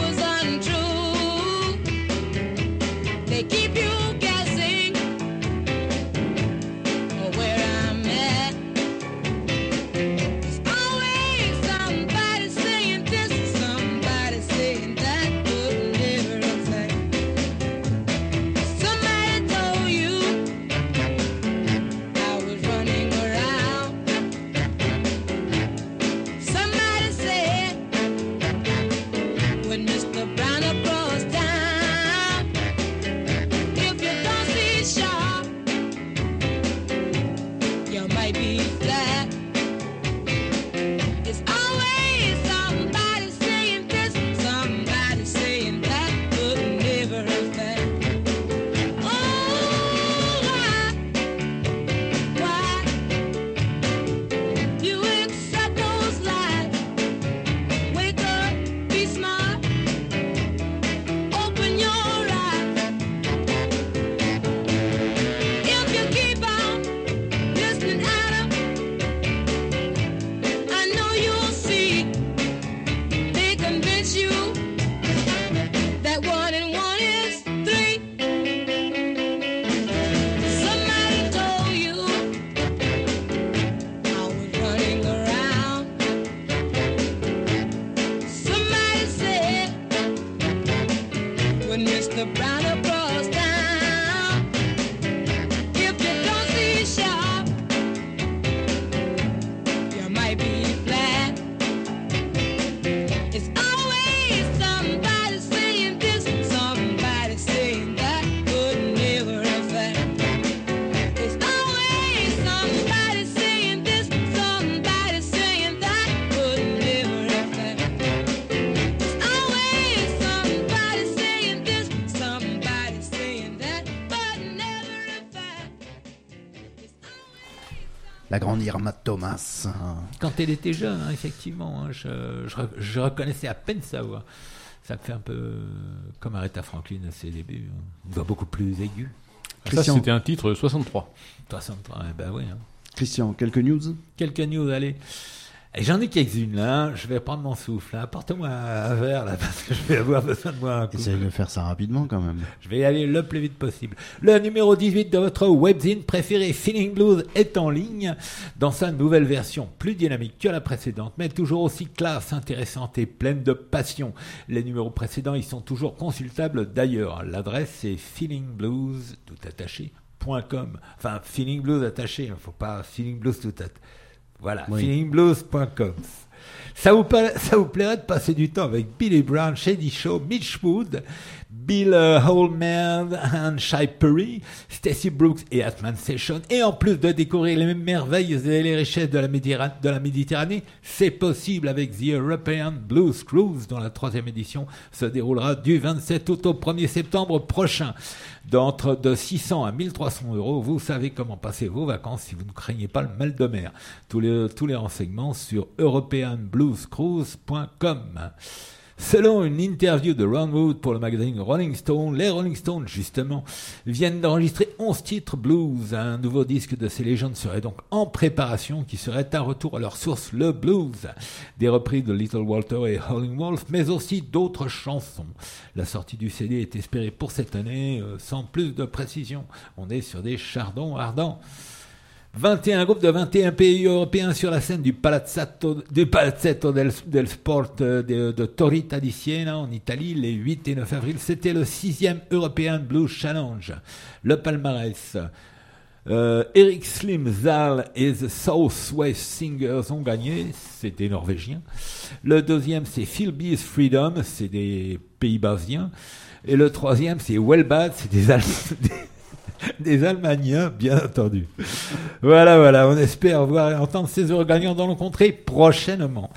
They keep you guessing. La grande Irma Thomas. Quand elle était jeune, hein, effectivement, hein, je reconnaissais à peine sa voix. Ça me fait un peu comme Aretha Franklin à ses débuts. Hein. Une voix beaucoup plus aiguë. Ça, c'était un titre 63. 63, ben oui. Hein. Christian, quelques news? Quelques news, allez. Et j'en ai quelques-unes là, je vais prendre mon souffle. Là. Apporte-moi un verre là, parce que je vais avoir besoin de boire un coup. Essaye de faire ça rapidement quand même. Je vais y aller le plus vite possible. Le numéro 18 de votre webzine préféré, Feeling Blues, est en ligne dans sa nouvelle version, plus dynamique que la précédente, mais toujours aussi classe, intéressante et pleine de passion. Les numéros précédents, ils sont toujours consultables d'ailleurs. L'adresse c'est feelingblues.com. Enfin, Feeling Blues attaché, il ne faut pas Feeling Blues tout attaché. Voilà, oui. feelingblues.com. Ça vous plairait de passer du temps avec Billy Brown, Shady Shaw, Mitch Wood, Bill Holman, Shai Perry, Stacey Brooks et Atman Session, et en plus de découvrir les merveilles et les richesses de la Méditerranée, c'est possible avec The European Blues Cruise, dont la 3e édition se déroulera du 27 août au 1er septembre prochain. D'entre de 600 à 1300 €, vous savez comment passer vos vacances si vous ne craignez pas le mal de mer. Tous les renseignements sur europeanbluescruise.com. Selon une interview de Ron Wood pour le magazine Rolling Stone, les Rolling Stones, justement, viennent d'enregistrer 11 titres blues. Un nouveau disque de ces légendes serait donc en préparation, qui serait un retour à leur source, le blues. Des reprises de Little Walter et Howlin' Wolf, mais aussi d'autres chansons. La sortie du CD est espérée pour cette année, sans plus de précision. On est sur des chardons ardents. 21 groupes de 21 pays européens sur la scène du Palazzetto del Sport de Torita di Siena en Italie les 8 et 9 avril. C'était le 6e European Blues Challenge. Le palmarès. Eric Slim Zal et The Southwest Singers ont gagné, c'était norvégien. Le 2e c'est Phil B's Freedom, c'est des Pays-Basiens. Et le 3e c'est Well Bad, c'est des Allemands, bien entendu. Voilà, on espère voir et entendre ces heureux gagnants dans nos contrées prochainement.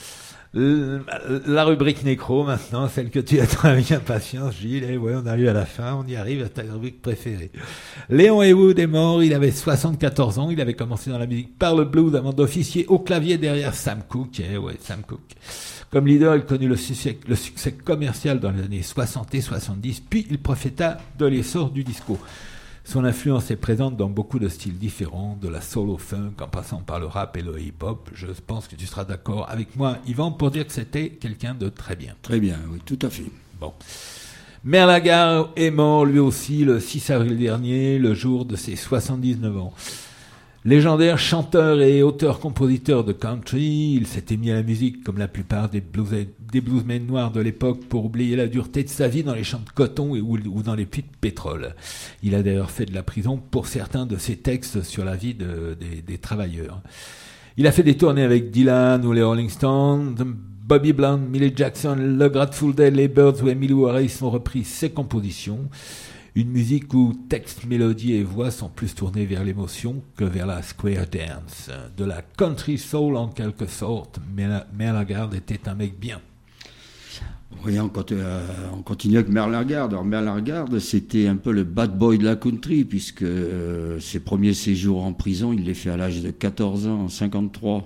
La rubrique nécro maintenant, celle que tu attends avec impatience, Gilles. Et ouais, on arrive à la fin, on y arrive à ta rubrique préférée. Léon Heywood est mort, il avait 74 ans, il avait commencé dans la musique par le blues avant d'officier au clavier derrière Sam Cooke. Sam Cooke. Comme leader, il connut le succès commercial dans les années 60 et 70, puis il profita de l'essor du disco. Son influence est présente dans beaucoup de styles différents, de la soul au funk, en passant par le rap et le hip-hop. Je pense que tu seras d'accord avec moi, Yvan, pour dire que c'était quelqu'un de très bien. Très bien, oui, tout à fait. Bon. Merle Haggard est mort lui aussi le 6 avril dernier, le jour de ses 79 ans. Légendaire chanteur et auteur-compositeur de country, il s'était mis à la musique comme la plupart des bluesmen noirs de l'époque pour oublier la dureté de sa vie dans les champs de coton ou dans les puits de pétrole. Il a d'ailleurs fait de la prison pour certains de ses textes sur la vie des travailleurs. Il a fait des tournées avec Dylan ou les Rolling Stones, Bobby Blount, Millie Jackson, le Grateful Dead, les Byrds ou Emmylou Harris ont repris ses compositions. Une musique où texte, mélodie et voix sont plus tournés vers l'émotion que vers la square dance. De la country soul en quelque sorte, Merle Haggard était un mec bien. Oui, on continue avec Merle Haggard. Alors Merle Haggard, c'était un peu le bad boy de la country, puisque ses premiers séjours en prison, il les fait à l'âge de 14 ans, en 53.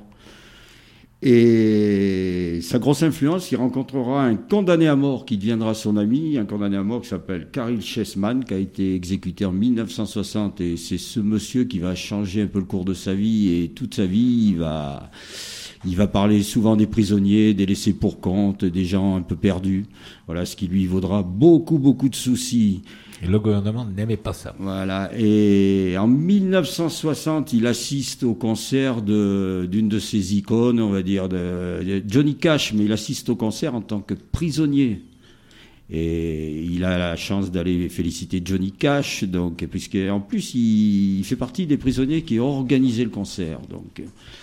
Et sa grosse influence, il rencontrera un condamné à mort qui deviendra son ami, un condamné à mort qui s'appelle Caryl Chessman, qui a été exécuté en 1960. Et c'est ce monsieur qui va changer un peu le cours de sa vie. Et toute sa vie, il va parler souvent des prisonniers, des laissés pour compte, des gens un peu perdus. Voilà, ce qui lui vaudra beaucoup de soucis. Et le gouvernement n'aimait pas ça. Voilà. Et en 1960, il assiste au concert d'une de ses icônes, on va dire, de Johnny Cash, mais il assiste au concert en tant que prisonnier. Et il a la chance d'aller féliciter Johnny Cash, donc, puisqu'en plus, il fait partie des prisonniers qui ont organisé le concert, donc.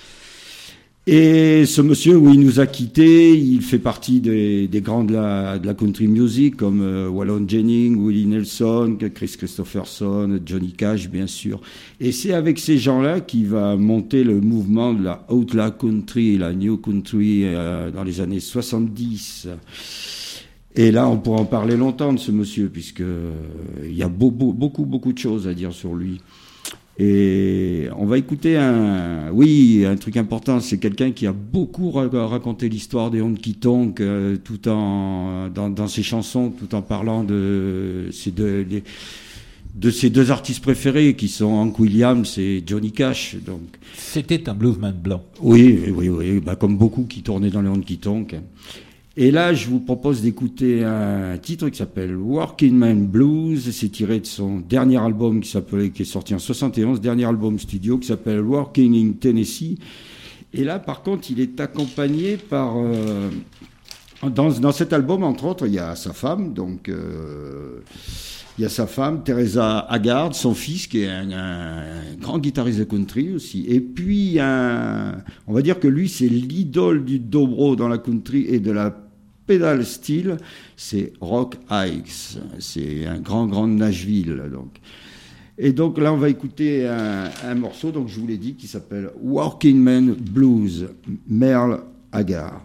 Et ce monsieur, où il nous a quittés, il fait partie des grands de la country music, comme Waylon Jennings, Willie Nelson, Chris Christopherson, Johnny Cash, bien sûr. Et c'est avec ces gens-là qu'il va monter le mouvement de la outlaw country et la new country dans les années 70. Et là, on pourra en parler longtemps de ce monsieur, puisque il y a beaucoup de choses à dire sur lui. Et on va écouter un truc important, c'est quelqu'un qui a beaucoup raconté l'histoire des honky tonk tout en dans ses chansons, tout en parlant de ses deux artistes préférés qui sont Hank Williams et Johnny Cash. Donc c'était un bluesman blanc. Oui, comme beaucoup qui tournaient dans les honky tonk. Et là, je vous propose d'écouter un titre qui s'appelle Working Man Blues. C'est tiré de son dernier album qui est sorti en 71, dernier album studio qui s'appelle Working in Tennessee. Et là, par contre, il est accompagné par... dans cet album, entre autres, il y a sa femme, donc... il y a sa femme, Teresa Haggard, son fils, qui est un grand guitariste de country aussi. Et puis, on va dire que lui, c'est l'idole du dobro dans la country et de la pedal steel, c'est Rock Hikes. C'est un grand de Nashville. Donc. Et donc là, on va écouter un morceau, donc je vous l'ai dit, qui s'appelle Working Man Blues, Merle Haggard.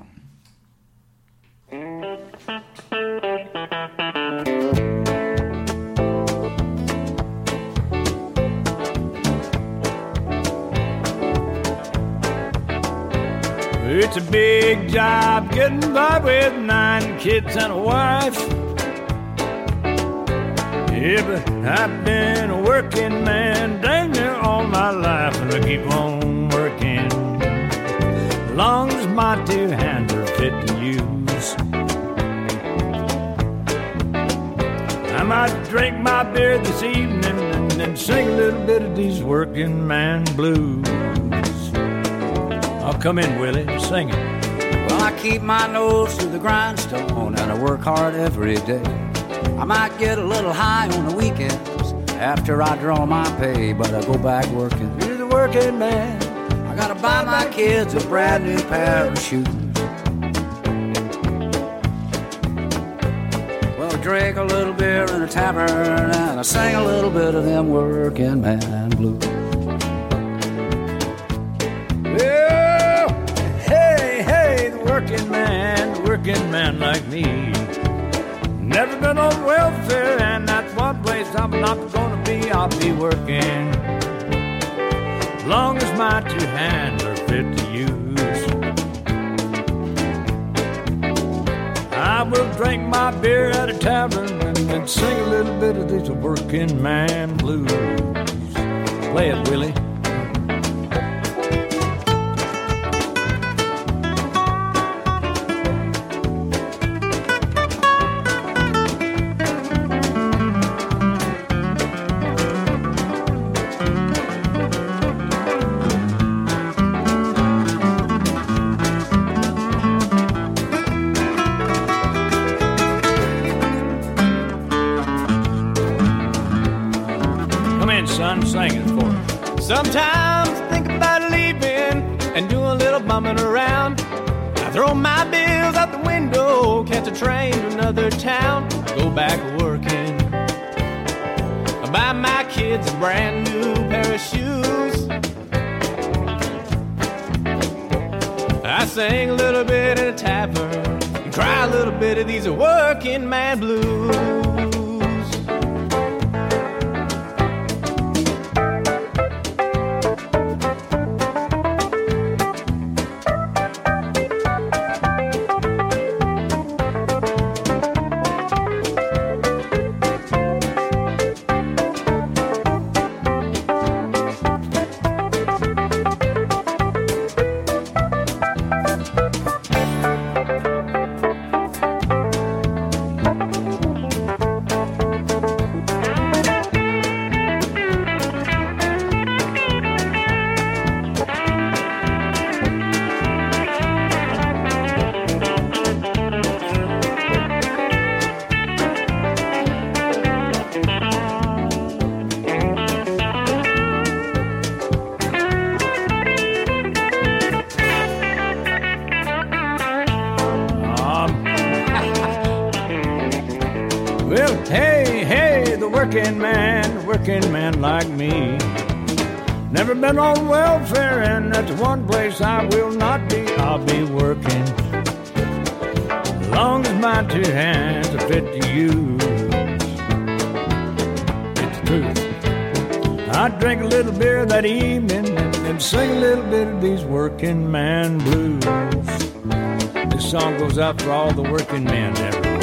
It's a big job getting by with 9 kids and a wife. Yeah, but I've been a working man dang near all my life, and I keep on working as long as my 2 hands are fit to use. I might drink my beer this evening and sing a little bit of these working man blues. Oh, come in, Willie, sing it. Well, I keep my nose to the grindstone and I work hard every day. I might get a little high on the weekends after I draw my pay, but I go back working. You're the working man. I gotta buy my kids a brand new pair of shoes. Well, I drink a little beer in a tavern and I sing a little bit of them working man blues. Working man like me. Never been on welfare, and that's one place I'm not gonna be. I'll be working as long as my 2 hands are fit to use. I will drink my beer at a tavern and sing a little bit of these working man blues. Play it, Willie. Sometimes think about leaving and do a little bumming around. I throw my bills out the window, catch a train to another town. I go back working. I buy my kids a brand new pair of shoes. I sing a little bit in a tavern and cry a little bit of these working man blues. Working man like me. Never been on welfare, and that's one place I will not be. I'll be working as long as my 2 hands are fit to use. It's the truth. I'd drink a little beer that evening and sing a little bit of these working man blues. This song goes out for all the working men everywhere.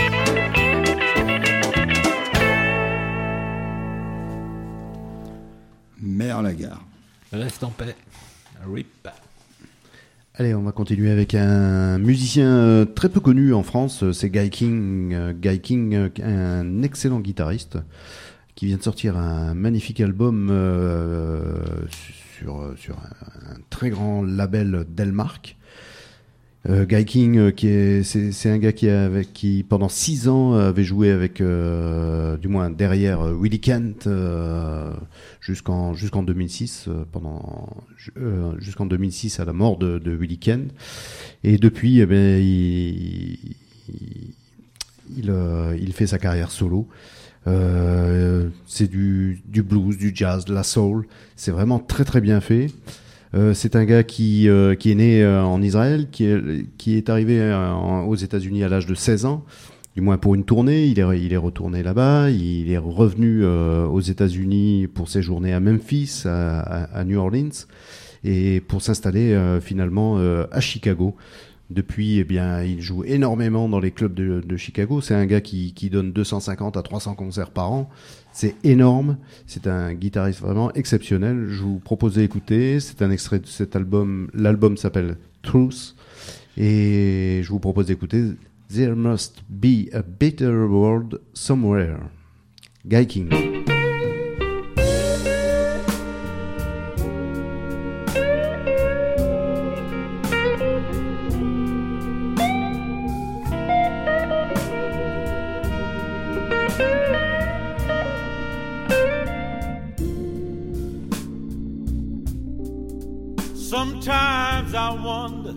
Mère Lagarde. Reste en paix. RIP. Allez, on va continuer avec un musicien très peu connu en France, c'est Guy King. Guy King, un excellent guitariste, qui vient de sortir un magnifique album sur un très grand label Delmark. Guy King, c'est un gars qui pendant 6 ans avait joué avec, du moins derrière Willie Kent jusqu'en 2006, jusqu'en 2006 à la mort de Willie Kent. Et depuis, eh ben, il fait sa carrière solo. C'est du blues, du jazz, de la soul. C'est vraiment très très bien fait. C'est un gars qui est né en Israël, qui est arrivé aux États-Unis à l'âge de 16 ans, du moins pour une tournée. Il est retourné là-bas, il est revenu aux États-Unis pour séjourner à Memphis, à New Orleans, et pour s'installer finalement à Chicago. Depuis, eh bien, il joue énormément dans les clubs de Chicago. C'est un gars qui donne 250 à 300 concerts par an. C'est énorme. C'est un guitariste vraiment exceptionnel. Je vous propose d'écouter. C'est un extrait de cet album. L'album s'appelle Truth. Et je vous propose d'écouter There Must Be a Better World Somewhere. Guy King. Sometimes I wonder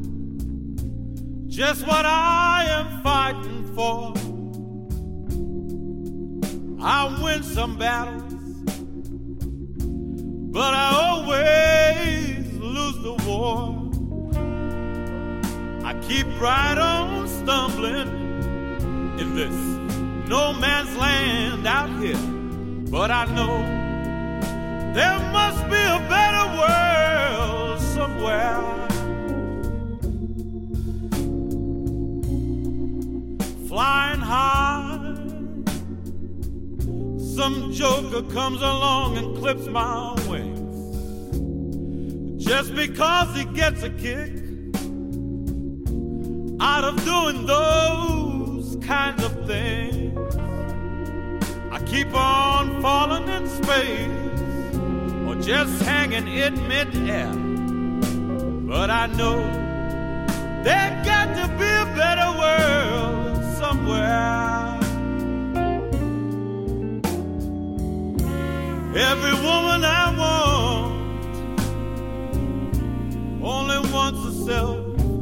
just what I am fighting for. I win some battles, but I always lose the war. I keep right on stumbling in this no man's land out here, but I know there must be a better world somewhere. Flying high, some joker comes along and clips my wings just because he gets a kick out of doing those kinds of things. I keep on falling in space or just hanging in mid-air, but I know there's got to be a better world somewhere. Every woman I want only wants herself.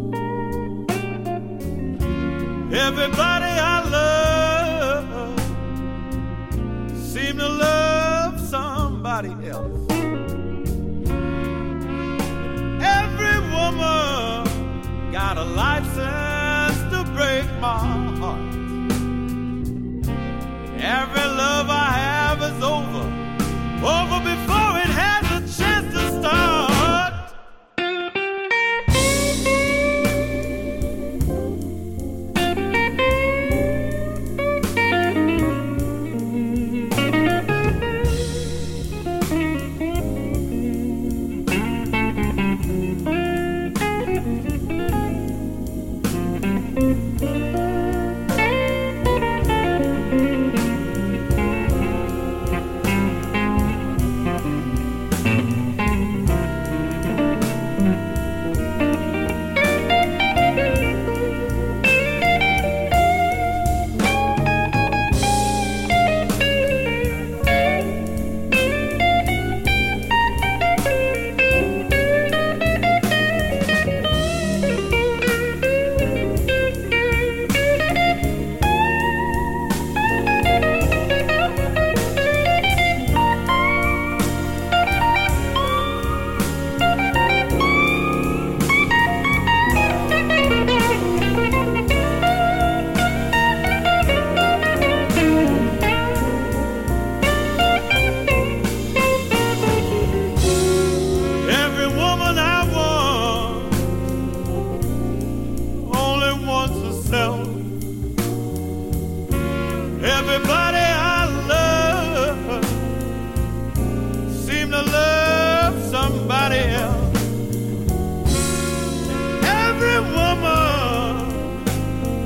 Everybody I love seem to love somebody else. Every woman got a license to break my heart. Every love I have is over before it has a chance to start.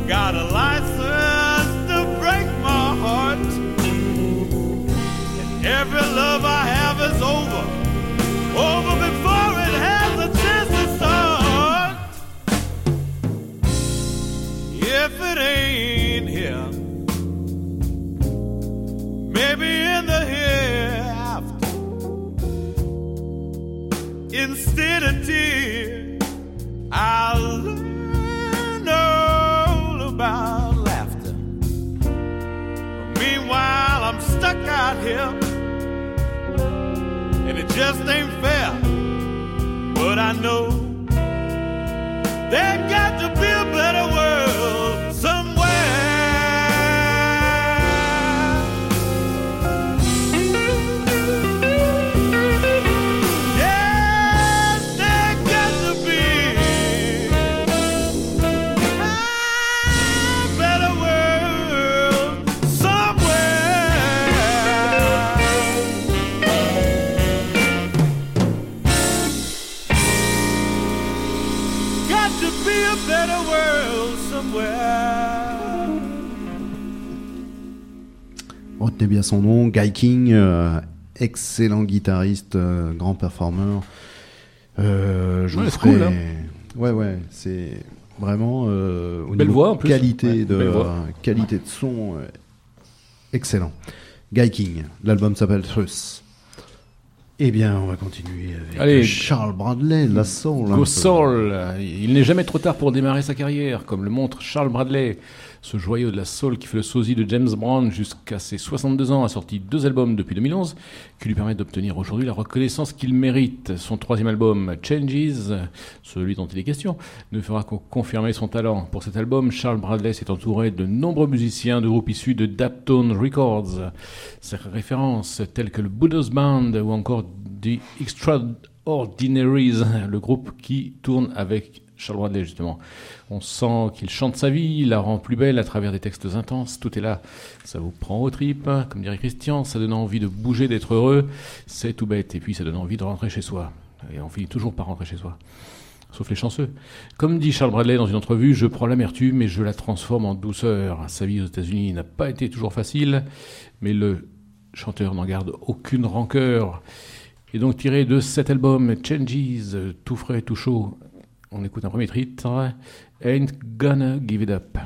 got a license to break my heart. And every love I have is over before it has a chance to start. If it ain't here, maybe in the hereafter, instead of tears, I'll learn all about laughter. Meanwhile, I'm stuck out here, and it just ain't fair. But I know there's got to be a better world somewhere. Retenez bien son nom, Guy King, excellent guitariste, grand performeur. Je vous ferai... cool, hein. Ouais, c'est vraiment au belle niveau voix en plus. qualité Ouais, qualité de son, excellent. Guy King, l'album s'appelle Truth. Eh bien, on va continuer avec Allez, Charles Bradley, la soul. Go Soul. Il n'est jamais trop tard pour démarrer sa carrière, comme le montre Charles Bradley. Ce joyau de la soul qui fait le sosie de James Brown jusqu'à ses 62 ans a sorti 2 albums depuis 2011 qui lui permettent d'obtenir aujourd'hui la reconnaissance qu'il mérite. Son 3e album, Changes, celui dont il est question, ne fera qu'en confirmer son talent. Pour cet album, Charles Bradley s'est entouré de nombreux musiciens de groupes issus de Daptone Records. Ses références telles que le Buddha's Band ou encore The Extraordinaries, le groupe qui tourne avec Charles Bradley justement. On sent qu'il chante sa vie, il la rend plus belle à travers des textes intenses, tout est là. Ça vous prend aux tripes, comme dirait Christian, ça donne envie de bouger, d'être heureux, c'est tout bête. Et puis ça donne envie de rentrer chez soi. Et on finit toujours par rentrer chez soi. Sauf les chanceux. Comme dit Charles Bradley dans une entrevue, je prends l'amertume et je la transforme en douceur. Sa vie aux États-Unis n'a pas été toujours facile, mais le chanteur n'en garde aucune rancœur. Et donc tiré de cet album, Changes, tout frais, tout chaud, on écoute un premier titre, Ain't Gonna Give It Up.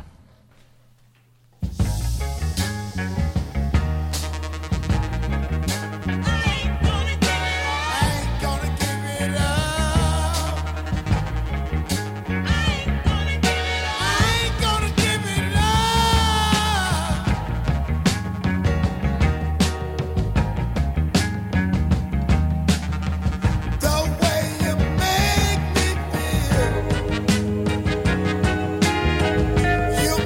You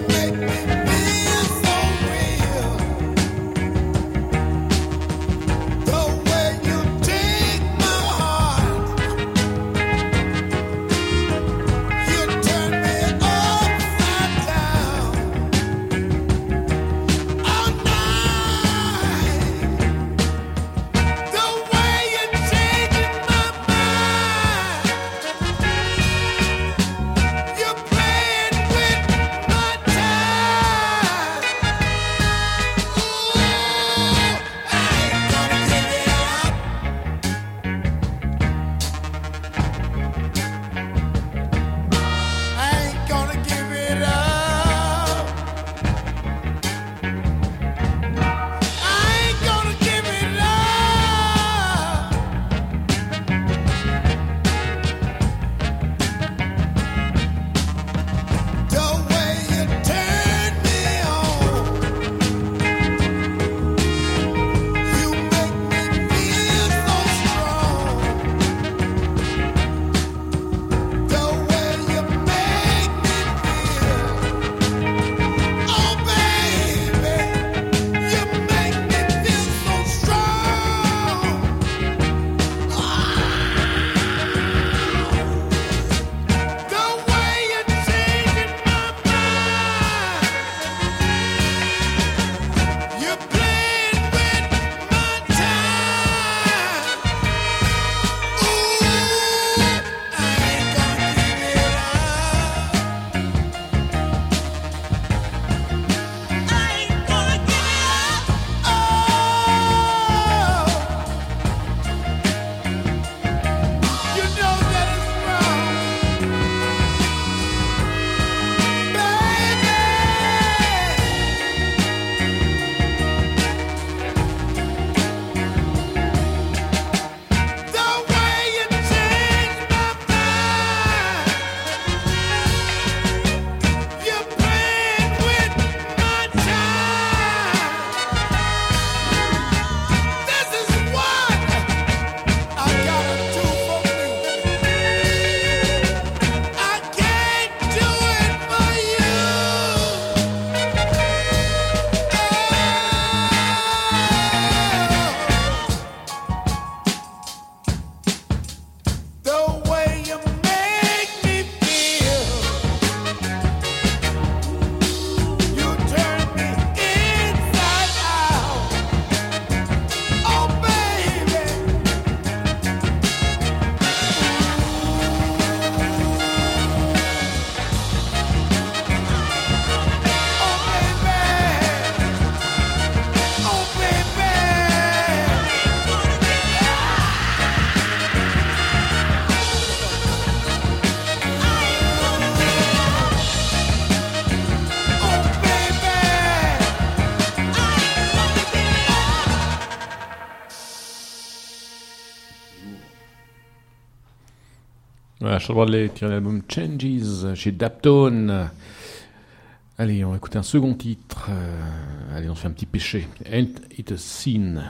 Voilà, Charles Bradley tiré l'album Changes chez Daptone. Allez, on va écouter un second titre. Allez, on se fait un petit péché. Ain't It a Sin.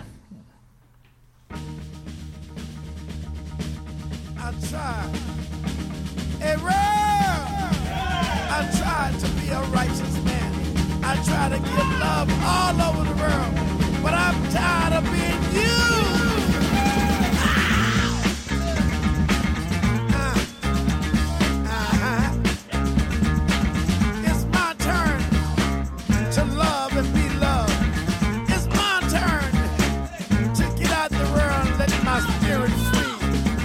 I tried. Hey, Ron! I tried to be a righteous man. I try to give love all over the world, but I'm tired of being used. It's my turn to love and be loved. It's my turn to get out the world and let my spirit free.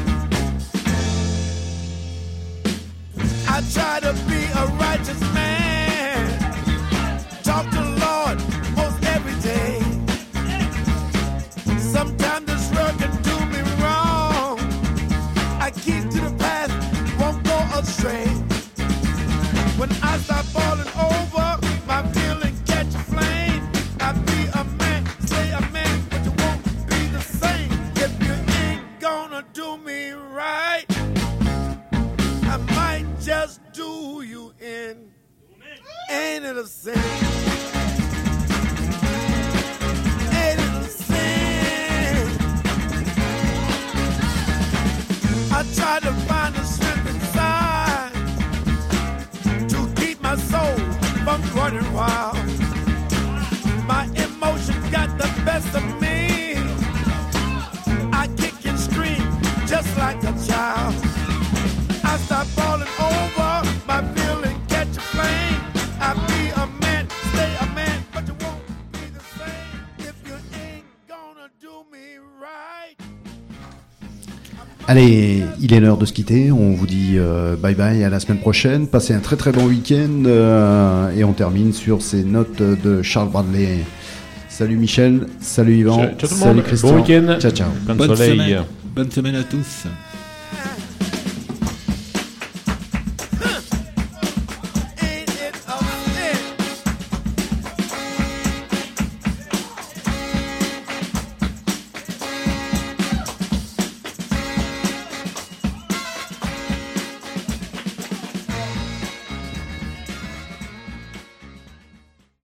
I try to be a righteous man. Talk to the Lord most every day. Sometimes this world can do me wrong. I keep to the path, won't go astray. When I start falling over, my feeling catch a flame. I be a man, stay a man, but you won't be the same. If you ain't gonna do me right, I might just do you in. Ain't it a sin? Ain't it a sin? I try to find the strength inside to keep my soul from running wild. My emotions got the best of me. I kick and scream just like a child. I start falling over, my feeling catch a flame. I be a man, stay a man, but you won't be the same if you ain't gonna do me right. Allez, il est l'heure de se quitter. On vous dit bye bye, à la semaine prochaine. Passez un très très bon week-end et on termine sur ces notes de Charles Bradley. Salut Michel, salut Yvan, Ciao tout le salut monde. Christian. Bon week-end. Ciao ciao. Plein de soleil. Bonne semaine à tous.